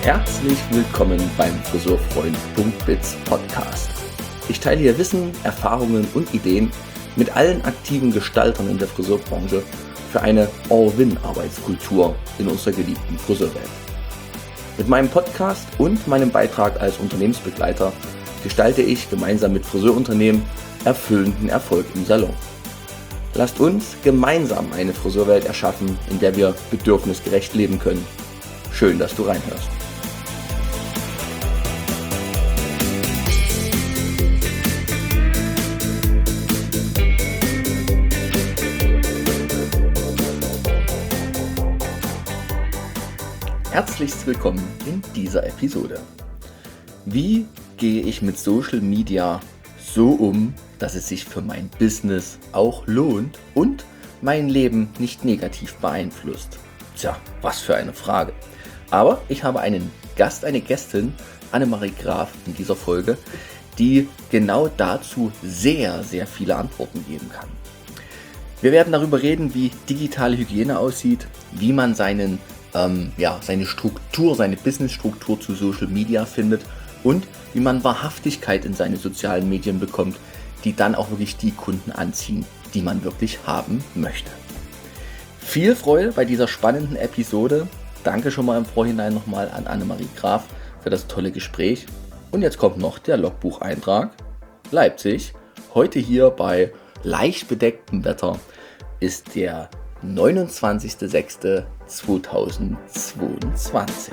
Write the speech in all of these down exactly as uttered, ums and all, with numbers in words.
Herzlich willkommen beim Friseurfreund.biz Podcast. Ich teile hier Wissen, Erfahrungen und Ideen mit allen aktiven Gestaltern in der Friseurbranche für eine All-Win-Arbeitskultur in unserer geliebten Friseurwelt. Mit meinem Podcast und meinem Beitrag als Unternehmensbegleiter gestalte ich gemeinsam mit Friseurunternehmen erfüllenden Erfolg im Salon. Lasst uns gemeinsam eine Friseurwelt erschaffen, in der wir bedürfnisgerecht leben können. Schön, dass du reinhörst. Herzlichst willkommen in dieser Episode. Wie gehe ich mit Social Media so um, dass es sich für mein Business auch lohnt und mein Leben nicht negativ beeinflusst? Tja, was für eine Frage. Aber ich habe einen Gast, eine Gästin, Annemarie Graf in dieser Folge, die genau dazu sehr, sehr viele Antworten geben kann. Wir werden darüber reden, wie digitale Hygiene aussieht, wie man seinen Ähm, ja, seine Struktur, seine Businessstruktur zu Social Media findet und wie man Wahrhaftigkeit in seine sozialen Medien bekommt, die dann auch wirklich die Kunden anziehen, die man wirklich haben möchte. Viel Freude bei dieser spannenden Episode. Danke schon mal im Vorhinein nochmal an Annemarie Graf für das tolle Gespräch. Und jetzt kommt noch der Logbucheintrag. Leipzig, heute hier bei leicht bedecktem Wetter, ist der neunundzwanzigster sechster zweitausendzweiundzwanzig.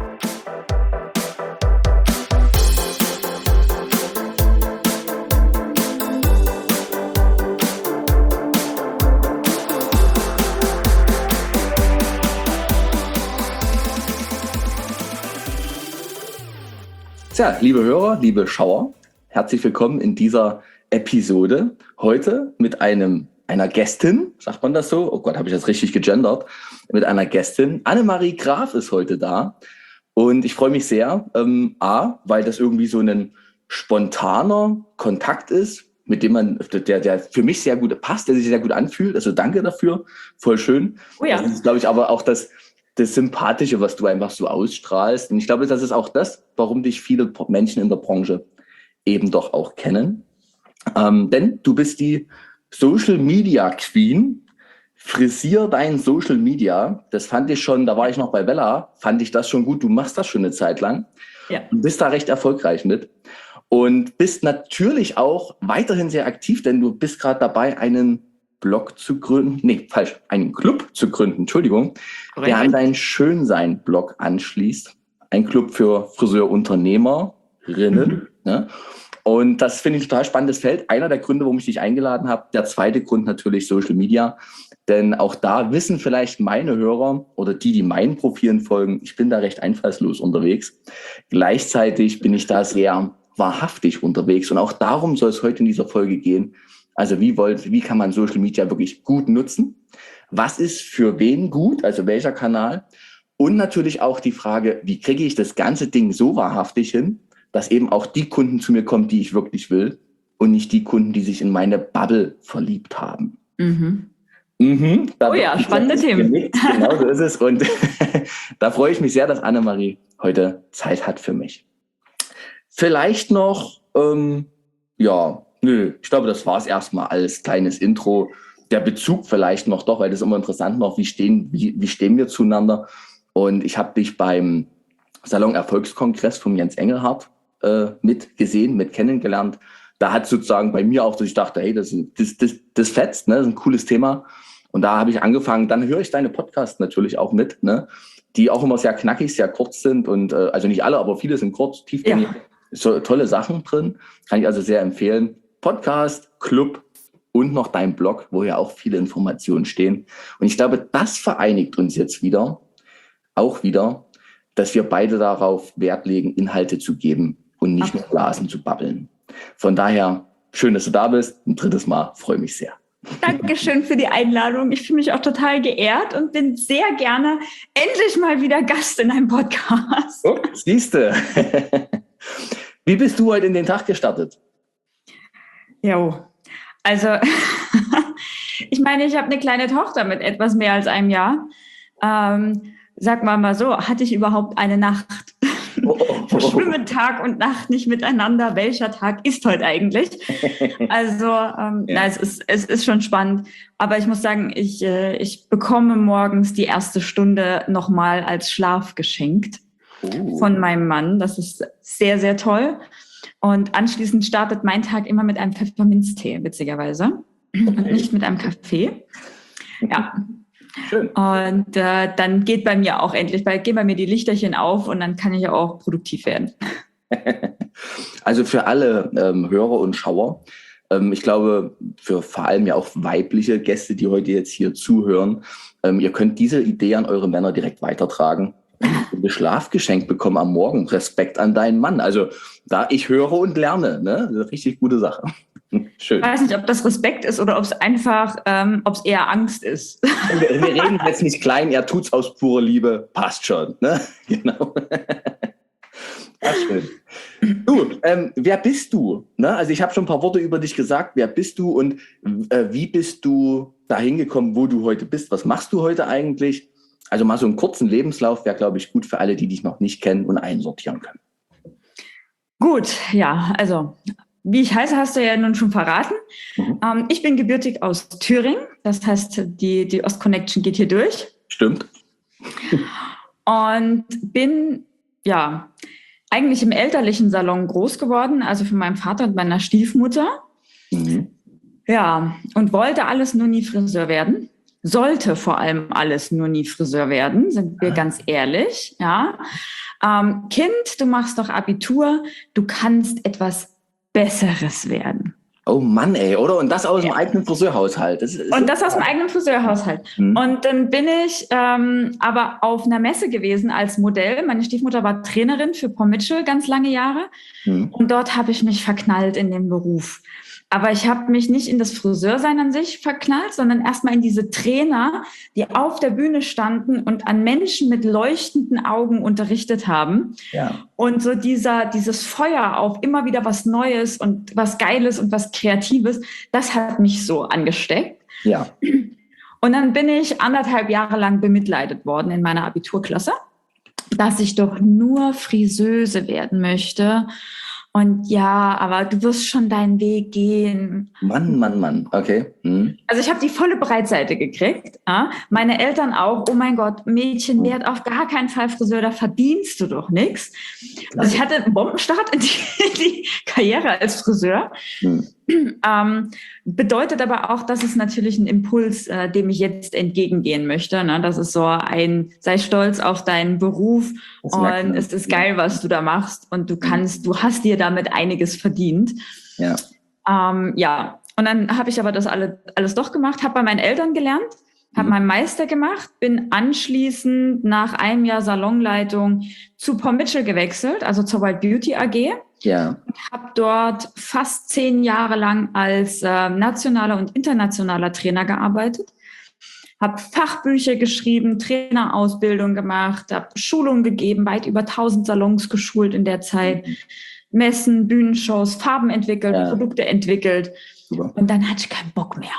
Tja, liebe Hörer, liebe Schauer, herzlich willkommen in dieser Episode. Heute mit einem einer Gästin, sagt man das so? Oh Gott, habe ich das richtig gegendert? Mit einer Gästin. Annemarie Graf ist heute da. Und ich freue mich sehr, ähm, A, weil das irgendwie so ein spontaner Kontakt ist, mit dem man, der, der für mich sehr gut passt, der sich sehr gut anfühlt. Also danke dafür, voll schön. Oh ja. Das ist, glaube ich, aber auch das, das Sympathische, was du einfach so ausstrahlst. Und ich glaube, das ist auch das, warum dich viele Menschen in der Branche eben doch auch kennen. Ähm, denn du bist die Social Media Queen, frisier dein Social Media. Das fand ich schon, da war ich noch bei Bella, fand ich das schon gut. Du machst das schon eine Zeit lang. Ja. Du bist da recht erfolgreich mit und bist natürlich auch weiterhin sehr aktiv, denn du bist gerade dabei, einen Blog zu gründen, nee, falsch, einen Club zu gründen, Entschuldigung, Korrekt. Der an deinen Schönsein-Blog anschließt. Ein Club für Friseurunternehmerinnen, mhm. ne? Und das finde ich ein total spannendes Feld. Einer der Gründe, warum ich dich eingeladen habe. Der zweite Grund natürlich Social Media. Denn auch da wissen vielleicht meine Hörer oder die, die meinen Profilen folgen, ich bin da recht einfallslos unterwegs. Gleichzeitig bin ich da sehr wahrhaftig unterwegs. Und auch darum soll es heute in dieser Folge gehen. Also wie wollt, wie kann man Social Media wirklich gut nutzen? Was ist für wen gut? Also welcher Kanal? Und natürlich auch die Frage, wie kriege ich das ganze Ding so wahrhaftig hin, dass eben auch die Kunden zu mir kommen, die ich wirklich will und nicht die Kunden, die sich in meine Bubble verliebt haben. Mhm. Mhm, oh ja, spannende Themen. Genickt. Genau so ist es. Und da freue ich mich sehr, dass Annemarie heute Zeit hat für mich. Vielleicht noch, ähm, ja, nö, ich glaube, das war es erstmal als kleines Intro. Der Bezug vielleicht noch doch, weil das ist immer interessant noch, wie stehen, wie, wie stehen wir zueinander. Und ich habe dich beim Salon Erfolgskongress von Jens Engelhardt äh, mit gesehen, mit kennengelernt. Da hat sozusagen bei mir auch, dass ich dachte, hey, das, das, das, das fetzt, ne? Das ist ein cooles Thema. Und da habe ich angefangen, dann höre ich deine Podcasts natürlich auch mit, ne? Die auch immer sehr knackig, sehr kurz sind und äh, also nicht alle, aber viele sind kurz, tiefgängig. Ja. So tolle Sachen drin, kann ich also sehr empfehlen. Podcast, Club und noch dein Blog, wo ja auch viele Informationen stehen. Und ich glaube, das vereinigt uns jetzt wieder, auch wieder, dass wir beide darauf Wert legen, Inhalte zu geben und nicht nur Blasen zu babbeln. Von daher, schön, dass du da bist. Ein drittes Mal, freue mich sehr. Dankeschön für die Einladung. Ich fühle mich auch total geehrt und bin sehr gerne endlich mal wieder Gast in einem Podcast. Oh, siehste. Wie bist du heute in den Tag gestartet? Jo, also ich meine, ich habe eine kleine Tochter mit etwas mehr als einem Jahr. Ähm, sag mal mal so, hatte ich überhaupt eine Nacht? Oh, oh, oh. verschwimmen Tag und Nacht nicht miteinander. Welcher Tag ist heute eigentlich? Also ähm, Ja. na, es ist, es ist schon spannend. Aber ich muss sagen, ich, äh, ich bekomme morgens die erste Stunde nochmal als Schlaf geschenkt Oh. von meinem Mann. Das ist sehr, sehr toll. Und anschließend startet mein Tag immer mit einem Pfefferminztee, witzigerweise. Okay. Und nicht mit einem Kaffee. Ja. Schön. Und äh, dann geht bei mir auch endlich, bei, gehen bei mir die Lichterchen auf und dann kann ich auch produktiv werden. Also für alle ähm, Hörer und Schauer, ähm, ich glaube, für vor allem ja auch weibliche Gäste, die heute jetzt hier zuhören, ähm, ihr könnt diese Idee an eure Männer direkt weitertragen. Ein Schlafgeschenk bekommen am Morgen. Respekt an deinen Mann. Also da ich höre und lerne, ne? Das ist eine richtig gute Sache. Schön. Ich weiß nicht, ob das Respekt ist oder ob es einfach, ähm, ob es eher Angst ist. Wir, wir reden jetzt nicht klein, er tut's aus purer Liebe. Passt schon, ne? Genau. Ach, schön. Du, ähm, wer bist du? Ne? Also ich habe schon ein paar Worte über dich gesagt. Wer bist du und äh, wie bist du dahin gekommen, wo du heute bist? Was machst du heute eigentlich? Also mal so einen kurzen Lebenslauf wäre, glaube ich, gut für alle, die dich noch nicht kennen und einsortieren können. Gut, ja, also wie ich heiße, hast du ja nun schon verraten. Mhm. Ähm, ich bin gebürtig aus Thüringen. Das heißt, die, die Ostconnection geht hier durch. Stimmt. Und bin, ja, eigentlich im elterlichen Salon groß geworden, also von meinem Vater und meiner Stiefmutter. Mhm. Ja, und wollte alles nur nie Friseur werden. Sollte vor allem alles nur nie Friseur werden, sind wir ganz ehrlich. Ja, ähm, Kind, du machst doch Abitur, du kannst etwas Besseres werden. Oh Mann, ey, oder? Und das aus dem eigenen Friseurhaushalt. Das ist Und das aus dem eigenen Friseurhaushalt. Mhm. Und dann bin ich ähm, aber auf einer Messe gewesen als Modell. Meine Stiefmutter war Trainerin für Paul Mitchell ganz lange Jahre. Mhm. Und dort habe ich mich verknallt in den Beruf. Aber ich habe mich nicht in das Friseursein an sich verknallt, sondern erstmal in diese Trainer, die auf der Bühne standen und an Menschen mit leuchtenden Augen unterrichtet haben. Ja. Und so dieser, dieses Feuer auf immer wieder was Neues und was Geiles und was Kreatives, das hat mich so angesteckt. Ja. Und dann bin ich anderthalb Jahre lang bemitleidet worden in meiner Abiturklasse, dass ich doch nur Friseuse werden möchte. Und ja, aber du wirst schon deinen Weg gehen. Mann, Mann, Mann. Okay. Hm. Also ich habe die volle Breitseite gekriegt. Ja? Meine Eltern auch. Oh mein Gott, Mädchen, werd auf gar keinen Fall Friseur, da verdienst du doch nichts. Also ich hatte einen Bombenstart in die, in die Karriere als Friseur. Hm. Ähm, bedeutet aber auch, dass es natürlich ein Impuls, äh, dem ich jetzt entgegengehen möchte. Ne? Das ist so ein, sei stolz auf deinen Beruf und es ist geil, was du da machst und du kannst, du hast dir damit einiges verdient. Ja. Ähm, ja. Und dann habe ich aber das alle, alles doch gemacht, habe bei meinen Eltern gelernt, habe mhm. meinen Meister gemacht, bin anschließend nach einem Jahr Salonleitung zu Paul Mitchell gewechselt, also zur Wild Beauty A G. Ja. Habe dort fast zehn Jahre lang als äh, nationaler und internationaler Trainer gearbeitet. Habe Fachbücher geschrieben, Trainerausbildung gemacht, habe Schulungen gegeben, weit über tausend Salons geschult in der Zeit. Mhm. Messen, Bühnenshows, Farben entwickelt, ja. Produkte entwickelt. Super. Und dann hatte ich keinen Bock mehr.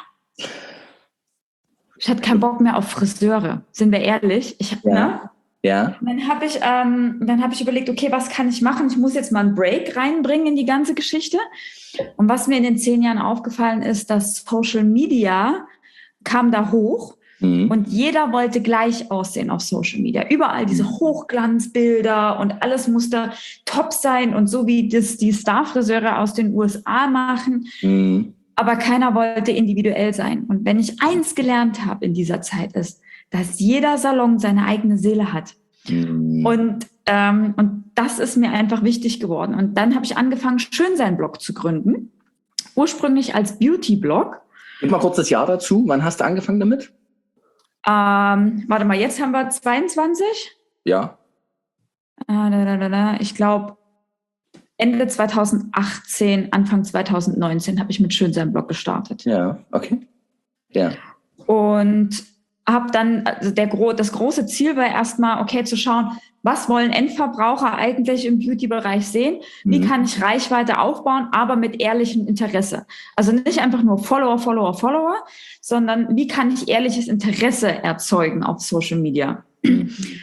Ich hatte keinen Bock mehr auf Friseure, sind wir ehrlich. Ich, ja. ne? Ja. Dann habe ich, ähm, dann habe ich überlegt, okay, was kann ich machen? Ich muss jetzt mal einen Break reinbringen in die ganze Geschichte. Und was mir in den zehn Jahren aufgefallen ist, dass Social Media kam da hoch mhm. und jeder wollte gleich aussehen auf Social Media. Überall diese Hochglanzbilder und alles musste top sein und so wie das die Starfriseure aus den U S A machen. Mhm. Aber keiner wollte individuell sein. Und wenn ich eins gelernt habe in dieser Zeit ist, dass jeder Salon seine eigene Seele hat. Mhm. Und, ähm, und das ist mir einfach wichtig geworden. Und dann habe ich angefangen, Schönsein-Blog zu gründen. Ursprünglich als Beauty-Blog. Gib mal kurz das Jahr dazu. Wann hast du angefangen damit? Ähm, warte mal, jetzt haben wir zweiundzwanzig. Ja. Äh, da, da, da, da. Ich glaube, Ende zweitausendachtzehn, Anfang zweitausendneunzehn habe ich mit Schönsein-Blog gestartet. Ja, okay. Ja. Und habe dann, also der, das große Ziel war erstmal, okay, zu schauen, was wollen Endverbraucher eigentlich im Beauty-Bereich sehen? Wie mhm. kann ich Reichweite aufbauen, aber mit ehrlichem Interesse? Also nicht einfach nur Follower, Follower, Follower, sondern wie kann ich ehrliches Interesse erzeugen auf Social Media?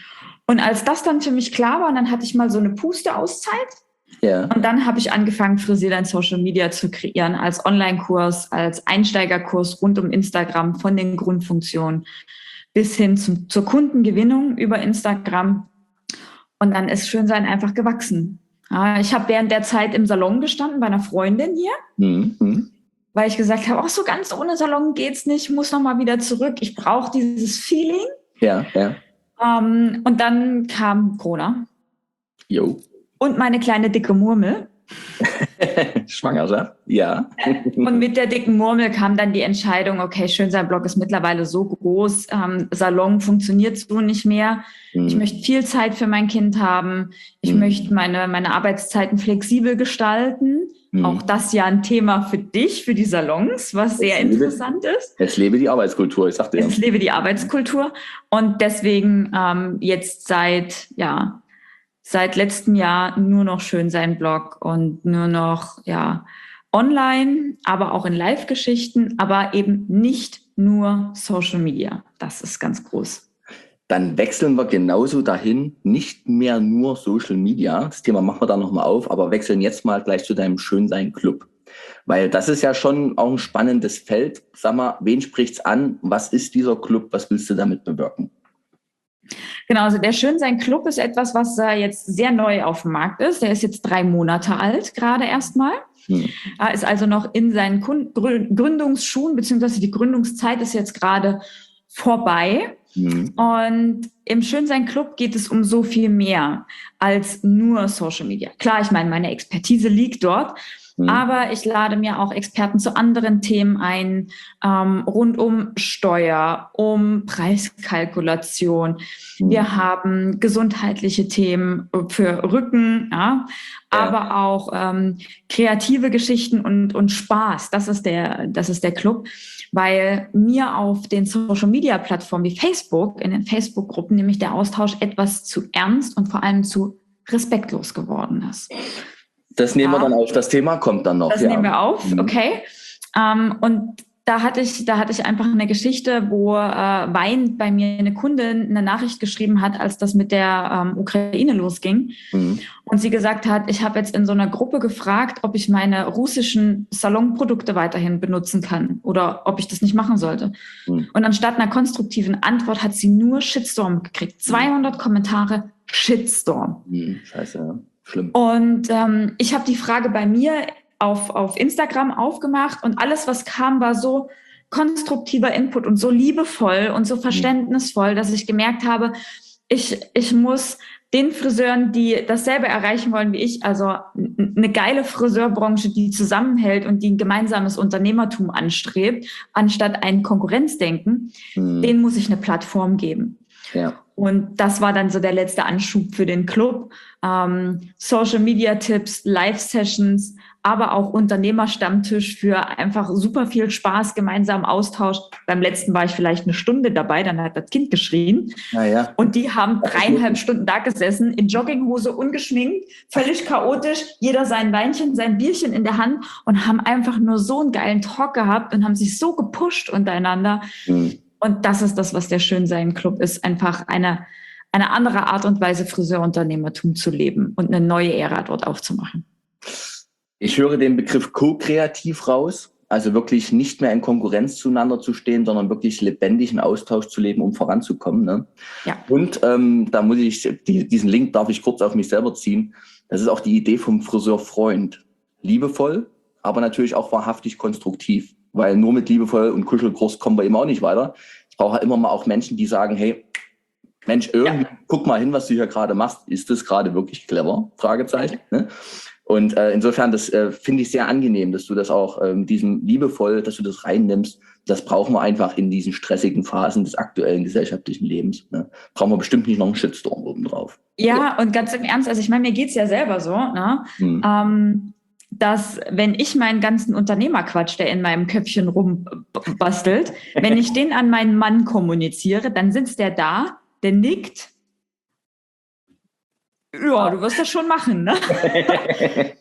Und als das dann für mich klar war, dann hatte ich mal so eine Puste-Auszeit. Ja. Und dann habe ich angefangen, Frisier Social Media zu kreieren, als Online-Kurs, als Einsteigerkurs rund um Instagram, von den Grundfunktionen bis hin zum, zur Kundengewinnung über Instagram. Und dann ist Schönsein einfach gewachsen. Ja, ich habe während der Zeit im Salon gestanden bei einer Freundin hier, Mhm. weil ich gesagt habe, auch so ganz ohne Salon geht's nicht, muss noch mal wieder zurück. Ich brauche dieses Feeling. Ja, ja. Ähm, und dann kam Corona. Jo. Und meine kleine dicke Murmel. Schwangerschaft, ja. Und mit der dicken Murmel kam dann die Entscheidung, okay, Schönsein-Blog ist mittlerweile so groß, ähm, Salon funktioniert so nicht mehr. Hm. Ich möchte viel Zeit für mein Kind haben. Ich Hm. möchte meine, meine Arbeitszeiten flexibel gestalten. Hm. Auch das ja ein Thema für dich, für die Salons, was sehr lebe, interessant ist. Es lebe die Arbeitskultur, ich sagte ja. Es lebe die Arbeitskultur. Und deswegen ähm, jetzt seit, ja, seit letztem Jahr nur noch Schönsein-Blog und nur noch, ja, online, aber auch in Live-Geschichten, aber eben nicht nur Social Media. Das ist ganz groß. Dann wechseln wir genauso dahin, nicht mehr nur Social Media. Das Thema machen wir da nochmal auf, aber wechseln jetzt mal gleich zu deinem Schönsein-Club. Weil das ist ja schon auch ein spannendes Feld. Sag mal, wen spricht's an? Was ist dieser Club? Was willst du damit bewirken? Genau, also der Schönsein-Club ist etwas, was äh, jetzt sehr neu auf dem Markt ist. Der ist jetzt drei Monate alt, gerade erstmal. Hm. Er ist also noch in seinen Kun- Gründungsschuhen, beziehungsweise die Gründungszeit ist jetzt gerade vorbei. Hm. Und im Schönsein-Club geht es um so viel mehr als nur Social Media. Klar, ich meine, meine Expertise liegt dort. Mhm. Aber ich lade mir auch Experten zu anderen Themen ein, ähm, rund um Steuer, um Preiskalkulation. Mhm. Wir haben gesundheitliche Themen für Rücken, ja, ja. aber auch ähm, kreative Geschichten und, und Spaß. Das ist der, das ist der Club, weil mir auf den Social-Media-Plattformen wie Facebook, in den Facebook-Gruppen, nämlich der Austausch etwas zu ernst und vor allem zu respektlos geworden ist. Das nehmen ja. wir dann auf. Das Thema kommt dann noch. Das ja. nehmen wir auf, okay. Ähm, und da hatte ich, da hatte ich einfach eine Geschichte, wo äh, weinend bei mir eine Kundin eine Nachricht geschrieben hat, als das mit der ähm, Ukraine losging. Mhm. Und sie gesagt hat, ich habe jetzt in so einer Gruppe gefragt, ob ich meine russischen Salonprodukte weiterhin benutzen kann oder ob ich das nicht machen sollte. Mhm. Und anstatt einer konstruktiven Antwort hat sie nur Shitstorm gekriegt. zweihundert Kommentare, Shitstorm. Mhm. Scheiße, ja. Schlimm. Und ähm, ich habe die Frage bei mir auf, auf Instagram aufgemacht und alles, was kam, war so konstruktiver Input und so liebevoll und so verständnisvoll, dass ich gemerkt habe, ich, ich muss den Friseuren, die dasselbe erreichen wollen wie ich, also eine geile Friseurbranche, die zusammenhält und die ein gemeinsames Unternehmertum anstrebt, anstatt ein Konkurrenzdenken, hm. denen muss ich eine Plattform geben. Ja. Und das war dann so der letzte Anschub für den Club. Ähm, Social-Media-Tipps, Live-Sessions, aber auch Unternehmerstammtisch für einfach super viel Spaß, gemeinsam Austausch. Beim letzten war ich vielleicht eine Stunde dabei, dann hat das Kind geschrien. Ja, ja. Und die haben dreieinhalb Stunden da gesessen, in Jogginghose, ungeschminkt, völlig chaotisch, jeder sein Weinchen, sein Bierchen in der Hand und haben einfach nur so einen geilen Talk gehabt und haben sich so gepusht untereinander. Mhm. Und das ist das, was der Schönsein-Club ist, einfach eine, eine andere Art und Weise, Friseurunternehmertum zu leben und eine neue Ära dort aufzumachen. Ich höre den Begriff Co-Kreativ raus, also wirklich nicht mehr in Konkurrenz zueinander zu stehen, sondern wirklich lebendigen Austausch zu leben, um voranzukommen. Ne? Ja. Und ähm, da muss ich, die, diesen Link darf ich kurz auf mich selber ziehen. Das ist auch die Idee vom Friseurfreund. Liebevoll, aber natürlich auch wahrhaftig konstruktiv. Weil nur mit liebevoll und Kuschelkurs kommen wir immer auch nicht weiter. Ich brauche halt immer mal auch Menschen, die sagen, hey, Mensch, irgendwie, ja. guck mal hin, was du hier gerade machst. Ist das gerade wirklich clever? Fragezeichen. Ne? Und äh, insofern, das äh, finde ich sehr angenehm, dass du das auch äh, mit diesem liebevoll, dass du das reinnimmst. Das brauchen wir einfach in diesen stressigen Phasen des aktuellen gesellschaftlichen Lebens. Ne? Brauchen wir bestimmt nicht noch einen Shitstorm oben drauf. Ja, ja, und ganz im Ernst, also ich meine, mir geht's ja selber so, ne? Hm. Ähm, dass wenn ich meinen ganzen Unternehmerquatsch, der in meinem Köpfchen rumbastelt, wenn ich den an meinen Mann kommuniziere, dann sitzt der da, der nickt. Ja, du wirst das schon machen, ne?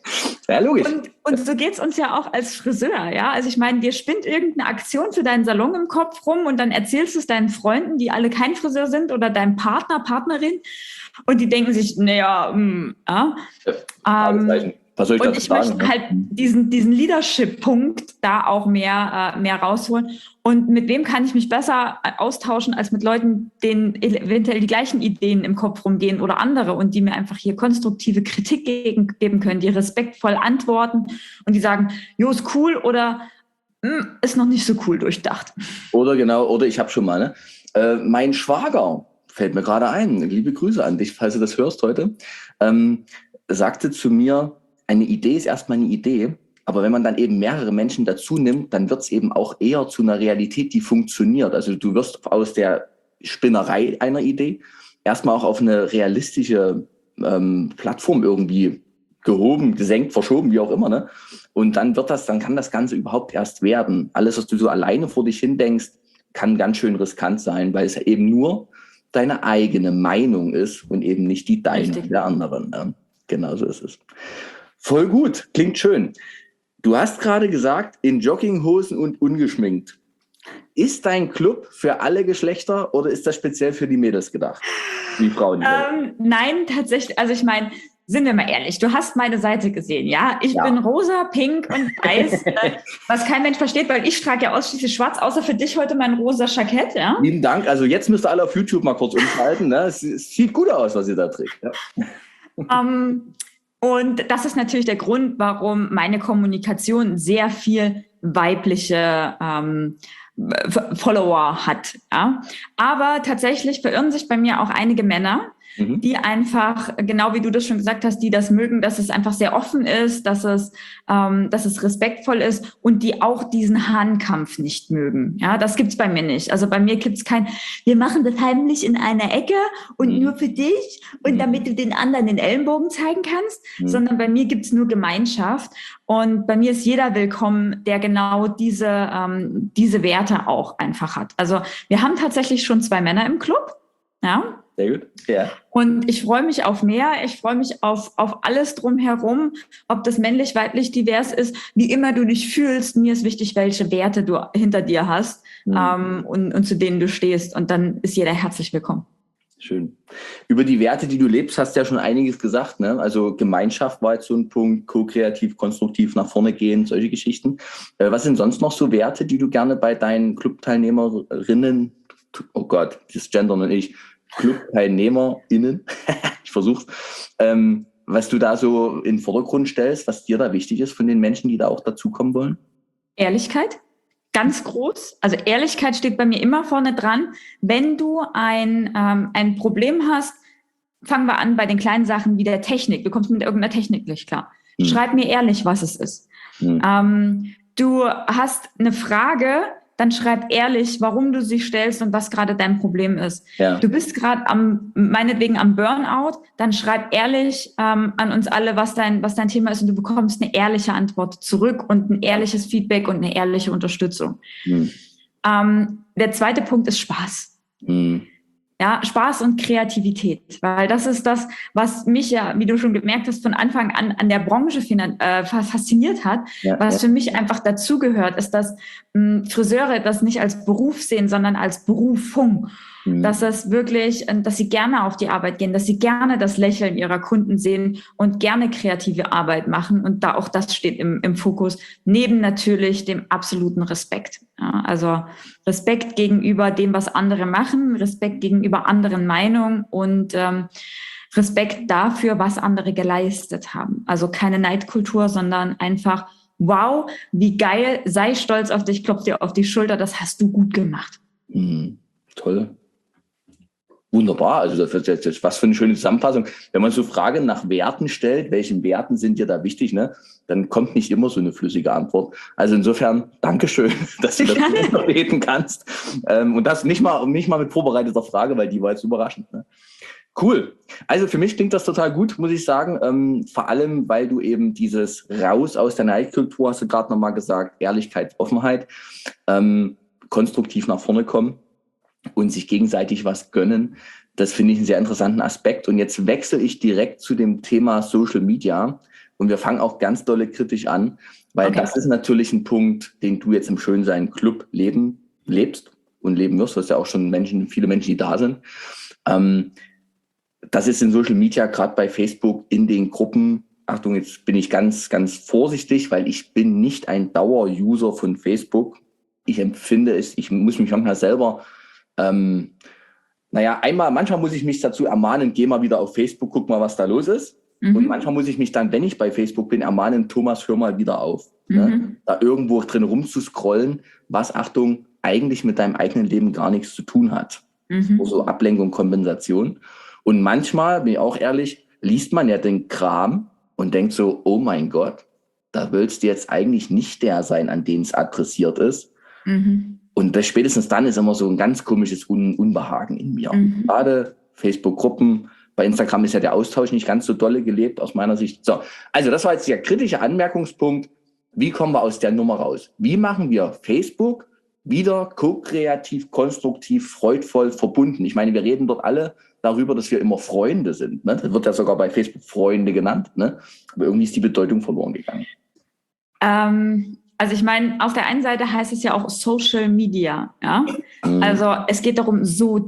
Ja, logisch. Und, und so geht's uns ja auch als Friseur, ja. Also ich meine, dir spinnt irgendeine Aktion für deinen Salon im Kopf rum und dann erzählst du es deinen Freunden, die alle kein Friseur sind oder deinem Partner, Partnerin und die denken sich, naja, mh, ja. ja ähm, Was soll ich und dazu ich sagen? möchte halt diesen, diesen Leadership-Punkt da auch mehr, äh, mehr rausholen. Und mit wem kann ich mich besser austauschen, als mit Leuten, denen eventuell die gleichen Ideen im Kopf rumgehen oder andere und die mir einfach hier konstruktive Kritik gegen, geben können, die respektvoll antworten und die sagen, jo, ist cool oder ist noch nicht so cool durchdacht. Oder genau, oder ich habe schon mal, ne? Äh, mein Schwager, fällt mir gerade ein, liebe Grüße an dich, falls du das hörst heute, ähm, sagte zu mir, eine Idee ist erstmal eine Idee, aber wenn man dann eben mehrere Menschen dazu nimmt, dann wird es eben auch eher zu einer Realität, die funktioniert. Also du wirst aus der Spinnerei einer Idee erstmal auch auf eine realistische ähm, Plattform irgendwie gehoben, gesenkt, verschoben, wie auch immer, ne? Und dann wird das, dann kann das Ganze überhaupt erst werden. Alles, was du so alleine vor dich hin denkst, kann ganz schön riskant sein, weil es ja eben nur deine eigene Meinung ist und eben nicht die deine Richtig. Der anderen. Ne? Genau so ist es. Voll gut, klingt schön. Du hast gerade gesagt, in Jogginghosen und ungeschminkt. Ist dein Club für alle Geschlechter oder ist das speziell für die Mädels gedacht? Die Frauen? Ähm, nein, tatsächlich. Also ich meine, sind wir mal ehrlich, du hast meine Seite gesehen, ja? Ich ja. bin rosa, pink und weiß, was kein Mensch versteht, weil ich trage ja ausschließlich schwarz, außer für dich heute mein rosa Jackett, ja? Vielen Dank. Also jetzt müsst ihr alle auf YouTube mal kurz umschalten. Ne? Es, es sieht gut aus, was ihr da trägt. Ja. Um, Und das ist natürlich der Grund, warum meine Kommunikation sehr viel weibliche ähm, Follower hat. Ja? Aber tatsächlich verirren sich bei mir auch einige Männer, mhm. die einfach, genau wie du das schon gesagt hast, die das mögen, dass es einfach sehr offen ist, dass es, ähm, dass es respektvoll ist und die auch diesen Hahnkampf nicht mögen. Ja, das gibt's bei mir nicht. Also bei mir gibt's kein, wir machen das heimlich in einer Ecke und mhm. nur für dich und mhm. damit du den anderen den Ellenbogen zeigen kannst, mhm. sondern bei mir gibt's nur Gemeinschaft. Und bei mir ist jeder willkommen, der genau diese, ähm, diese Werte auch einfach hat. Also wir haben tatsächlich schon zwei Männer im Club. Ja. Sehr gut. Ja. Und ich freue mich auf mehr. Ich freue mich auf, auf alles drumherum, ob das männlich, weiblich, divers ist, wie immer du dich fühlst. Mir ist wichtig, welche Werte du hinter dir hast mhm. ähm, und, und zu denen du stehst. Und dann ist jeder herzlich willkommen. Schön. Über die Werte, die du lebst, hast du ja schon einiges gesagt, ne? Also Gemeinschaft war jetzt so ein Punkt, ko-kreativ, konstruktiv nach vorne gehen, solche Geschichten. Äh, was sind sonst noch so Werte, die du gerne bei deinen Clubteilnehmerinnen, oh Gott, das Gendern und ich, ClubteilnehmerInnen, ich versuch's, ähm, was du da so in den Vordergrund stellst, was dir da wichtig ist von den Menschen, die da auch dazukommen wollen? Ehrlichkeit. Ganz groß. Also Ehrlichkeit steht bei mir immer vorne dran. Wenn du ein, ähm, ein Problem hast, fangen wir an bei den kleinen Sachen wie der Technik. Du kommst mit irgendeiner Technik nicht klar. Hm. Schreib mir ehrlich, was es ist. Hm. Ähm, du hast eine Frage, dann schreib ehrlich, warum du sie stellst und was gerade dein Problem ist. Ja. Du bist gerade am, meinetwegen am Burnout, dann schreib ehrlich ähm, an uns alle, was dein, was dein Thema ist und du bekommst eine ehrliche Antwort zurück und ein ehrliches Feedback und eine ehrliche Unterstützung. Hm. Ähm, der zweite Punkt ist Spaß. Hm. Ja, Spaß und Kreativität, weil das ist das, was mich ja, wie du schon gemerkt hast, von Anfang an an der Branche finan- äh, fasziniert hat. Ja, was ja. für mich einfach dazugehört, ist, dass mh, Friseure das nicht als Beruf sehen, sondern als Berufung. Mhm. Dass das wirklich, dass sie gerne auf die Arbeit gehen, dass sie gerne das Lächeln ihrer Kunden sehen und gerne kreative Arbeit machen. Und da auch das steht im, im Fokus, neben natürlich dem absoluten Respekt. Ja, also Respekt gegenüber dem, was andere machen, Respekt gegenüber anderen Meinungen und ähm, Respekt dafür, was andere geleistet haben. Also keine Neidkultur, sondern einfach, wow, wie geil, sei stolz auf dich, klopf dir auf die Schulter, das hast du gut gemacht. Mhm. Toll. Wunderbar, also das ist jetzt was für eine schöne Zusammenfassung. Wenn man so Fragen nach Werten stellt, welchen Werten sind dir da wichtig, ne, dann kommt nicht immer so eine flüssige Antwort. Also insofern, Dankeschön, dass du das reden kannst. Ähm, und das nicht mal, nicht mal mit vorbereiteter Frage, weil die war jetzt überraschend. Ne? Cool. Also für mich klingt das total gut, muss ich sagen. Ähm, vor allem, weil du eben dieses Raus aus der Neidkultur, hast du gerade nochmal gesagt, Ehrlichkeit, Offenheit, ähm, konstruktiv nach vorne kommen und sich gegenseitig was gönnen. Das finde ich einen sehr interessanten Aspekt. Und jetzt wechsle ich direkt zu dem Thema Social Media, und wir fangen auch ganz dolle kritisch an, weil Okay. das ist natürlich ein Punkt, den du jetzt im Schönsein-Club leben, lebst und leben wirst. Du hast ja auch schon Menschen, viele Menschen, die da sind. Ähm, das ist in Social Media, gerade bei Facebook, in den Gruppen. Achtung, jetzt bin ich ganz, ganz vorsichtig, weil ich bin nicht ein Dauer-User von Facebook. Ich empfinde es, ich muss mich manchmal selber, ähm, naja, einmal, manchmal muss ich mich dazu ermahnen, geh mal wieder auf Facebook, guck mal, was da los ist. Mhm. Und manchmal muss ich mich dann, wenn ich bei Facebook bin, ermahnen, Thomas, hör mal wieder auf. Mhm. Ne? Da irgendwo drin rumzuscrollen, was, Achtung, eigentlich mit deinem eigenen Leben gar nichts zu tun hat. Mhm. So Ablenkung, Kompensation. Und manchmal, bin ich auch ehrlich, liest man ja den Kram und denkt so, oh mein Gott, da willst du jetzt eigentlich nicht der sein, an den es adressiert ist. Mhm. Und das, spätestens dann ist immer so ein ganz komisches Un- Unbehagen in mir. Mhm. Gerade Facebook-Gruppen, bei Instagram ist ja der Austausch nicht ganz so dolle gelebt aus meiner Sicht. So, also das war jetzt der kritische Anmerkungspunkt. Wie kommen wir aus der Nummer raus? Wie machen wir Facebook wieder ko-kreativ, konstruktiv, freudvoll verbunden? Ich meine, wir reden dort alle darüber, dass wir immer Freunde sind. Ne? Das wird ja sogar bei Facebook Freunde genannt. Ne? Aber irgendwie ist die Bedeutung verloren gegangen. Ähm, also ich meine, auf der einen Seite heißt es ja auch Social Media. Ja? Mhm. Also es geht darum,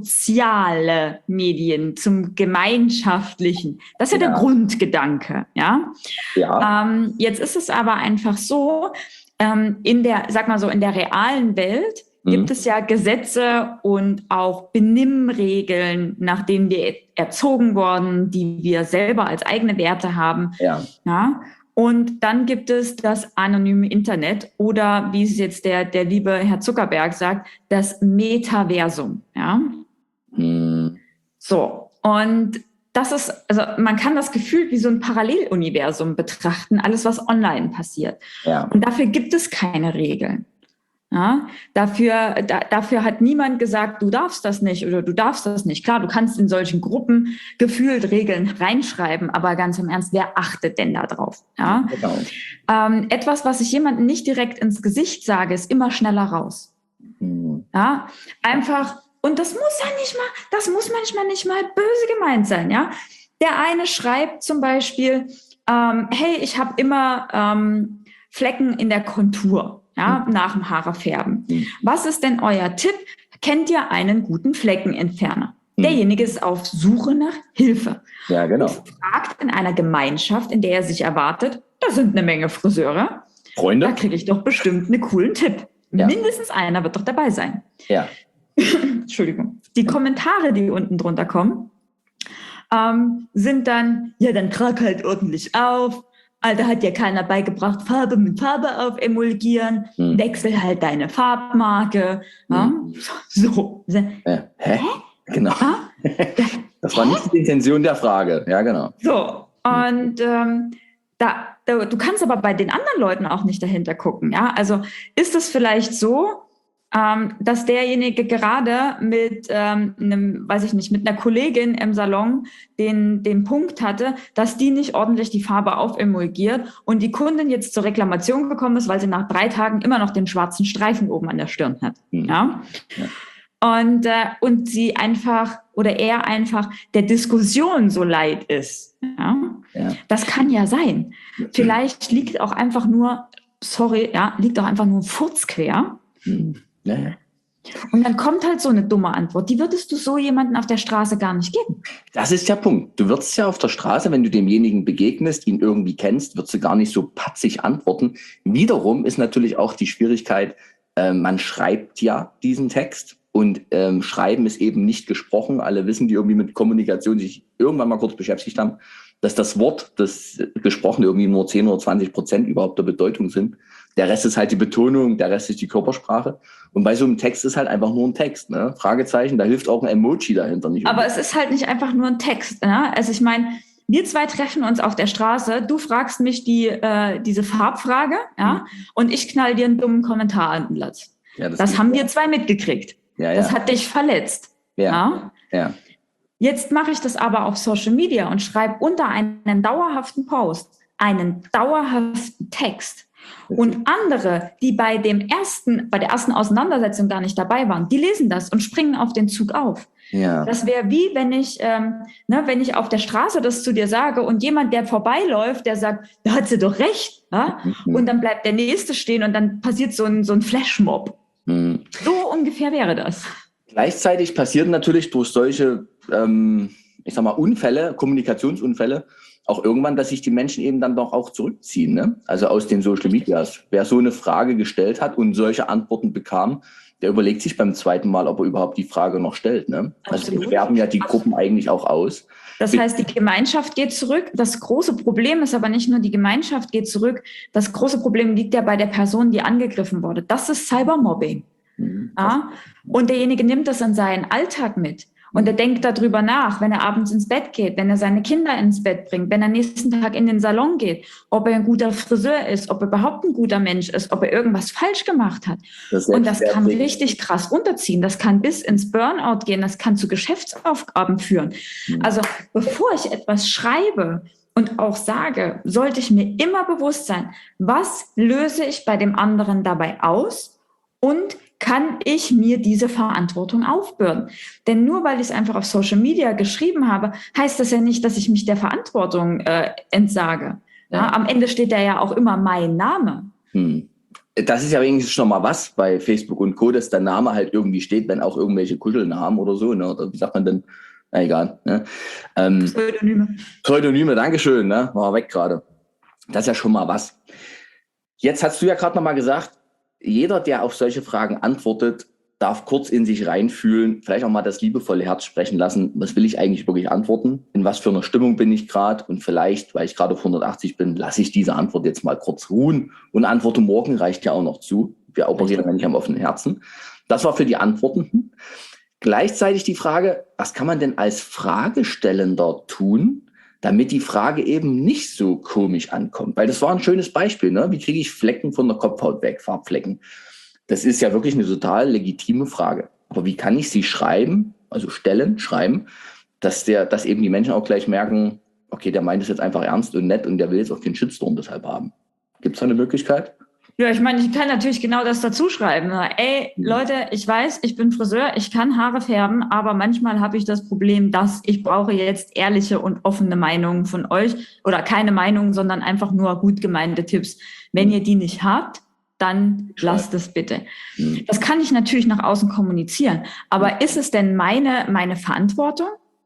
soziale Medien zum Gemeinschaftlichen. Das ist ja, ja der Grundgedanke. Ja? Ja. Ähm, jetzt ist es aber einfach so, ähm, in der, sag mal so, in der realen Welt gibt mhm. es ja Gesetze und auch Benimmregeln, nach denen wir erzogen wurden, die wir selber als eigene Werte haben. Ja. Ja? Und dann gibt es das anonyme Internet oder, wie es jetzt der, der liebe Herr Zuckerberg sagt, das Metaversum. Ja? Mhm. So, und das ist, also man kann das Gefühl wie so ein Paralleluniversum betrachten, alles, was online passiert. Ja. Und dafür gibt es keine Regeln. Ja, dafür, da, dafür hat niemand gesagt, du darfst das nicht oder du darfst das nicht. Klar, du kannst in solchen Gruppen gefühlt Regeln reinschreiben, aber ganz im Ernst, wer achtet denn da drauf? Ja? Genau. Ähm, etwas, was ich jemandem nicht direkt ins Gesicht sage, ist immer schneller raus. Mhm. Ja, einfach, und das muss ja nicht mal, das muss manchmal nicht mal böse gemeint sein. Ja, der eine schreibt zum Beispiel, ähm, hey, ich habe immer ähm, Flecken in der Kontur. Ja, nach dem Haarefärben. Was ist denn euer Tipp? Kennt ihr einen guten Fleckenentferner? Mhm. Derjenige ist auf Suche nach Hilfe. Ja, genau. Und fragt in einer Gemeinschaft, in der er sich erwartet, da sind eine Menge Friseure. Freunde? Da kriege ich doch bestimmt einen coolen Tipp. Ja. Mindestens einer wird doch dabei sein. Ja. Entschuldigung. Die Kommentare, die unten drunter kommen, ähm, sind dann, ja, dann trag halt ordentlich auf. Alter, hat dir keiner beigebracht, Farbe mit Farbe auf emulgieren, hm. wechsel halt deine Farbmarke. Ja? Hm. So. Ja. Hä? Hä? Genau. Ja? Das war nicht die Intention der Frage. Ja, genau. So, und ähm, da, da, du kannst aber bei den anderen Leuten auch nicht dahinter gucken. Ja? Also ist es vielleicht so, ähm, dass derjenige gerade mit ähm, einem, weiß ich nicht, mit einer Kollegin im Salon den, den Punkt hatte, dass die nicht ordentlich die Farbe aufemulgiert und die Kundin jetzt zur Reklamation gekommen ist, weil sie nach drei Tagen immer noch den schwarzen Streifen oben an der Stirn hat. Mhm. Ja? Ja. Und, äh, und sie einfach oder er einfach der Diskussion so leid ist. Ja? Ja. Das kann ja sein. Vielleicht liegt auch einfach nur, sorry, ja, liegt auch einfach nur ein Furz quer. Mhm. Ja, ja. Und dann kommt halt so eine dumme Antwort. Die würdest du so jemanden auf der Straße gar nicht geben. Das ist der Punkt. Du würdest ja auf der Straße, wenn du demjenigen begegnest, ihn irgendwie kennst, würdest du gar nicht so patzig antworten. Wiederum ist natürlich auch die Schwierigkeit, äh, man schreibt ja diesen Text und ähm, Schreiben ist eben nicht gesprochen. Alle wissen, die irgendwie mit Kommunikation sich irgendwann mal kurz beschäftigt haben, dass das Wort, das Gesprochene irgendwie nur zehn oder zwanzig Prozent überhaupt der Bedeutung sind. Der Rest ist halt die Betonung, der Rest ist die Körpersprache. Und bei so einem Text ist halt einfach nur ein Text, ne? Fragezeichen, da hilft auch ein Emoji dahinter nicht. Aber es ist halt nicht einfach nur ein Text, ne? Also ich meine, wir zwei treffen uns auf der Straße, du fragst mich die, äh, diese Farbfrage, ja, mhm. und ich knall dir einen dummen Kommentar an den Latz. Ja, das das haben wir zwei mitgekriegt. Ja, ja. Das hat dich verletzt. Ja. Ja? Ja. Jetzt mache ich das aber auf Social Media und schreibe unter einen dauerhaften Post einen dauerhaften Text. Und andere, die bei dem ersten, bei der ersten Auseinandersetzung gar nicht dabei waren, die lesen das und springen auf den Zug auf. Ja. Das wäre wie, wenn ich, ähm, ne, wenn ich auf der Straße das zu dir sage und jemand, der vorbeiläuft, der sagt, da hat sie doch recht. Ja? Mhm. Und dann bleibt der Nächste stehen und dann passiert so ein, so ein Flashmob. Mhm. So ungefähr wäre das. Gleichzeitig passiert natürlich durch solche, ähm, ich sag mal, Unfälle, Kommunikationsunfälle, auch irgendwann, dass sich die Menschen eben dann doch auch zurückziehen, ne? Also aus den Social Medias. Wer so eine Frage gestellt hat und solche Antworten bekam, der überlegt sich beim zweiten Mal, ob er überhaupt die Frage noch stellt, ne? Also wir Absolut. sterben ja die Gruppen eigentlich auch aus. Das heißt, die Gemeinschaft geht zurück. Das große Problem ist aber nicht nur, die Gemeinschaft geht zurück. Das große Problem liegt ja bei der Person, die angegriffen wurde. Das ist Cybermobbing. Mhm. Ja? Und derjenige nimmt das in seinen Alltag mit. Und er denkt darüber nach, wenn er abends ins Bett geht, wenn er seine Kinder ins Bett bringt, wenn er nächsten Tag in den Salon geht, ob er ein guter Friseur ist, ob er überhaupt ein guter Mensch ist, ob er irgendwas falsch gemacht hat. Das Und das kann richtig krass runterziehen. Das kann bis ins Burnout gehen. Das kann zu Geschäftsaufgaben führen. Also bevor ich etwas schreibe und auch sage, sollte ich mir immer bewusst sein, was löse ich bei dem anderen dabei aus und kann ich mir diese Verantwortung aufbürden? Denn nur weil ich es einfach auf Social Media geschrieben habe, heißt das ja nicht, dass ich mich der Verantwortung äh, entsage. Ja. Ja, am Ende steht da ja auch immer mein Name. Hm. Das ist ja wenigstens schon mal was bei Facebook und Co., dass der Name halt irgendwie steht, wenn auch irgendwelche Kuschelnamen oder so, ne? Oder wie sagt man denn? Na egal. Ne? Ähm, Pseudonyme. Pseudonyme, Dankeschön, ne? War weg gerade. Das ist ja schon mal was. Jetzt hast du ja gerade noch mal gesagt, jeder, der auf solche Fragen antwortet, darf kurz in sich reinfühlen, vielleicht auch mal das liebevolle Herz sprechen lassen. Was will ich eigentlich wirklich antworten? In was für einer Stimmung bin ich gerade? Und vielleicht, weil ich gerade auf hundertachtzig bin, lasse ich diese Antwort jetzt mal kurz ruhen und antworte morgen, reicht ja auch noch zu. Wir operieren ja nicht am offenen Herzen. Das war für die Antwortenden. Gleichzeitig die Frage, was kann man denn als Fragestellender tun, damit die Frage eben nicht so komisch ankommt? Weil das war ein schönes Beispiel, ne? Wie kriege ich Flecken von der Kopfhaut weg, Farbflecken? Das ist ja wirklich eine total legitime Frage. Aber wie kann ich sie schreiben, also stellen, schreiben, dass der, dass eben die Menschen auch gleich merken, okay, der meint es jetzt einfach ernst und nett und der will jetzt auch keinen Shitstorm deshalb haben. Gibt es da eine Möglichkeit? Ja, ich meine, ich kann natürlich genau das dazu schreiben. Ey, Leute, ich weiß, ich bin Friseur, ich kann Haare färben, aber manchmal habe ich das Problem, dass ich brauche jetzt ehrliche und offene Meinungen von euch oder keine Meinungen, sondern einfach nur gut gemeinte Tipps. Wenn ihr die nicht habt, dann lasst es bitte. Das kann ich natürlich nach außen kommunizieren. Aber ist es denn meine, meine Verantwortung?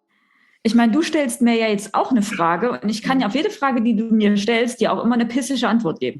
Ich meine, du stellst mir ja jetzt auch eine Frage und ich kann ja auf jede Frage, die du mir stellst, dir auch immer eine pissische Antwort geben.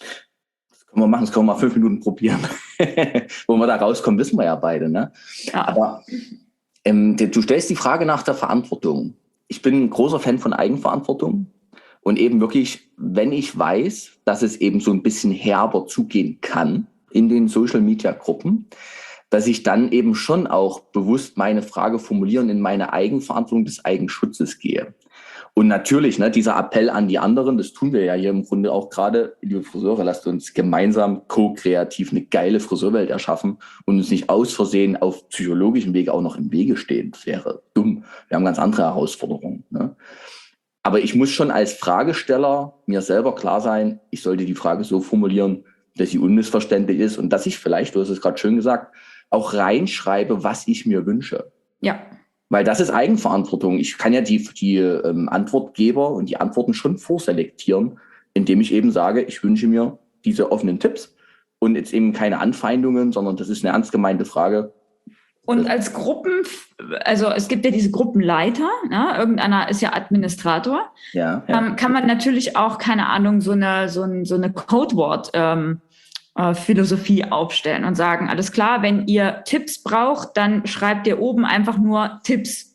Können wir machen, das können wir mal fünf Minuten probieren. Wo wir da rauskommen, wissen wir ja beide. Ne? Ja. Aber ähm, du stellst die Frage nach der Verantwortung. Ich bin ein großer Fan von Eigenverantwortung. Und eben wirklich, wenn ich weiß, dass es eben so ein bisschen herber zugehen kann in den Social-Media-Gruppen, dass ich dann eben schon auch bewusst meine Frage formulieren in meine Eigenverantwortung des Eigenschutzes gehe. Und natürlich, ne, dieser Appell an die anderen, das tun wir ja hier im Grunde auch gerade, liebe Friseure, lasst uns gemeinsam ko-kreativ eine geile Friseurwelt erschaffen und uns nicht aus Versehen auf psychologischem Weg auch noch im Wege stehen. Das wäre dumm. Wir haben ganz andere Herausforderungen. Ne? Aber ich muss schon als Fragesteller mir selber klar sein, ich sollte die Frage so formulieren, dass sie unmissverständlich ist und dass ich vielleicht, du hast es gerade schön gesagt, auch reinschreibe, was ich mir wünsche. Ja. Weil das ist Eigenverantwortung. Ich kann ja die, die ähm, Antwortgeber und die Antworten schon vorselektieren, indem ich eben sage, ich wünsche mir diese offenen Tipps und jetzt eben keine Anfeindungen, sondern das ist eine ernst gemeinte Frage. Und als Gruppen, also es gibt ja diese Gruppenleiter, ne? Irgendeiner ist ja Administrator, ja, ja. Ähm, kann man natürlich auch, keine Ahnung, so eine, so ein, so eine Codewort ähm, äh, Philosophie aufstellen und sagen, alles klar, wenn ihr Tipps braucht, dann schreibt ihr oben einfach nur Tipps.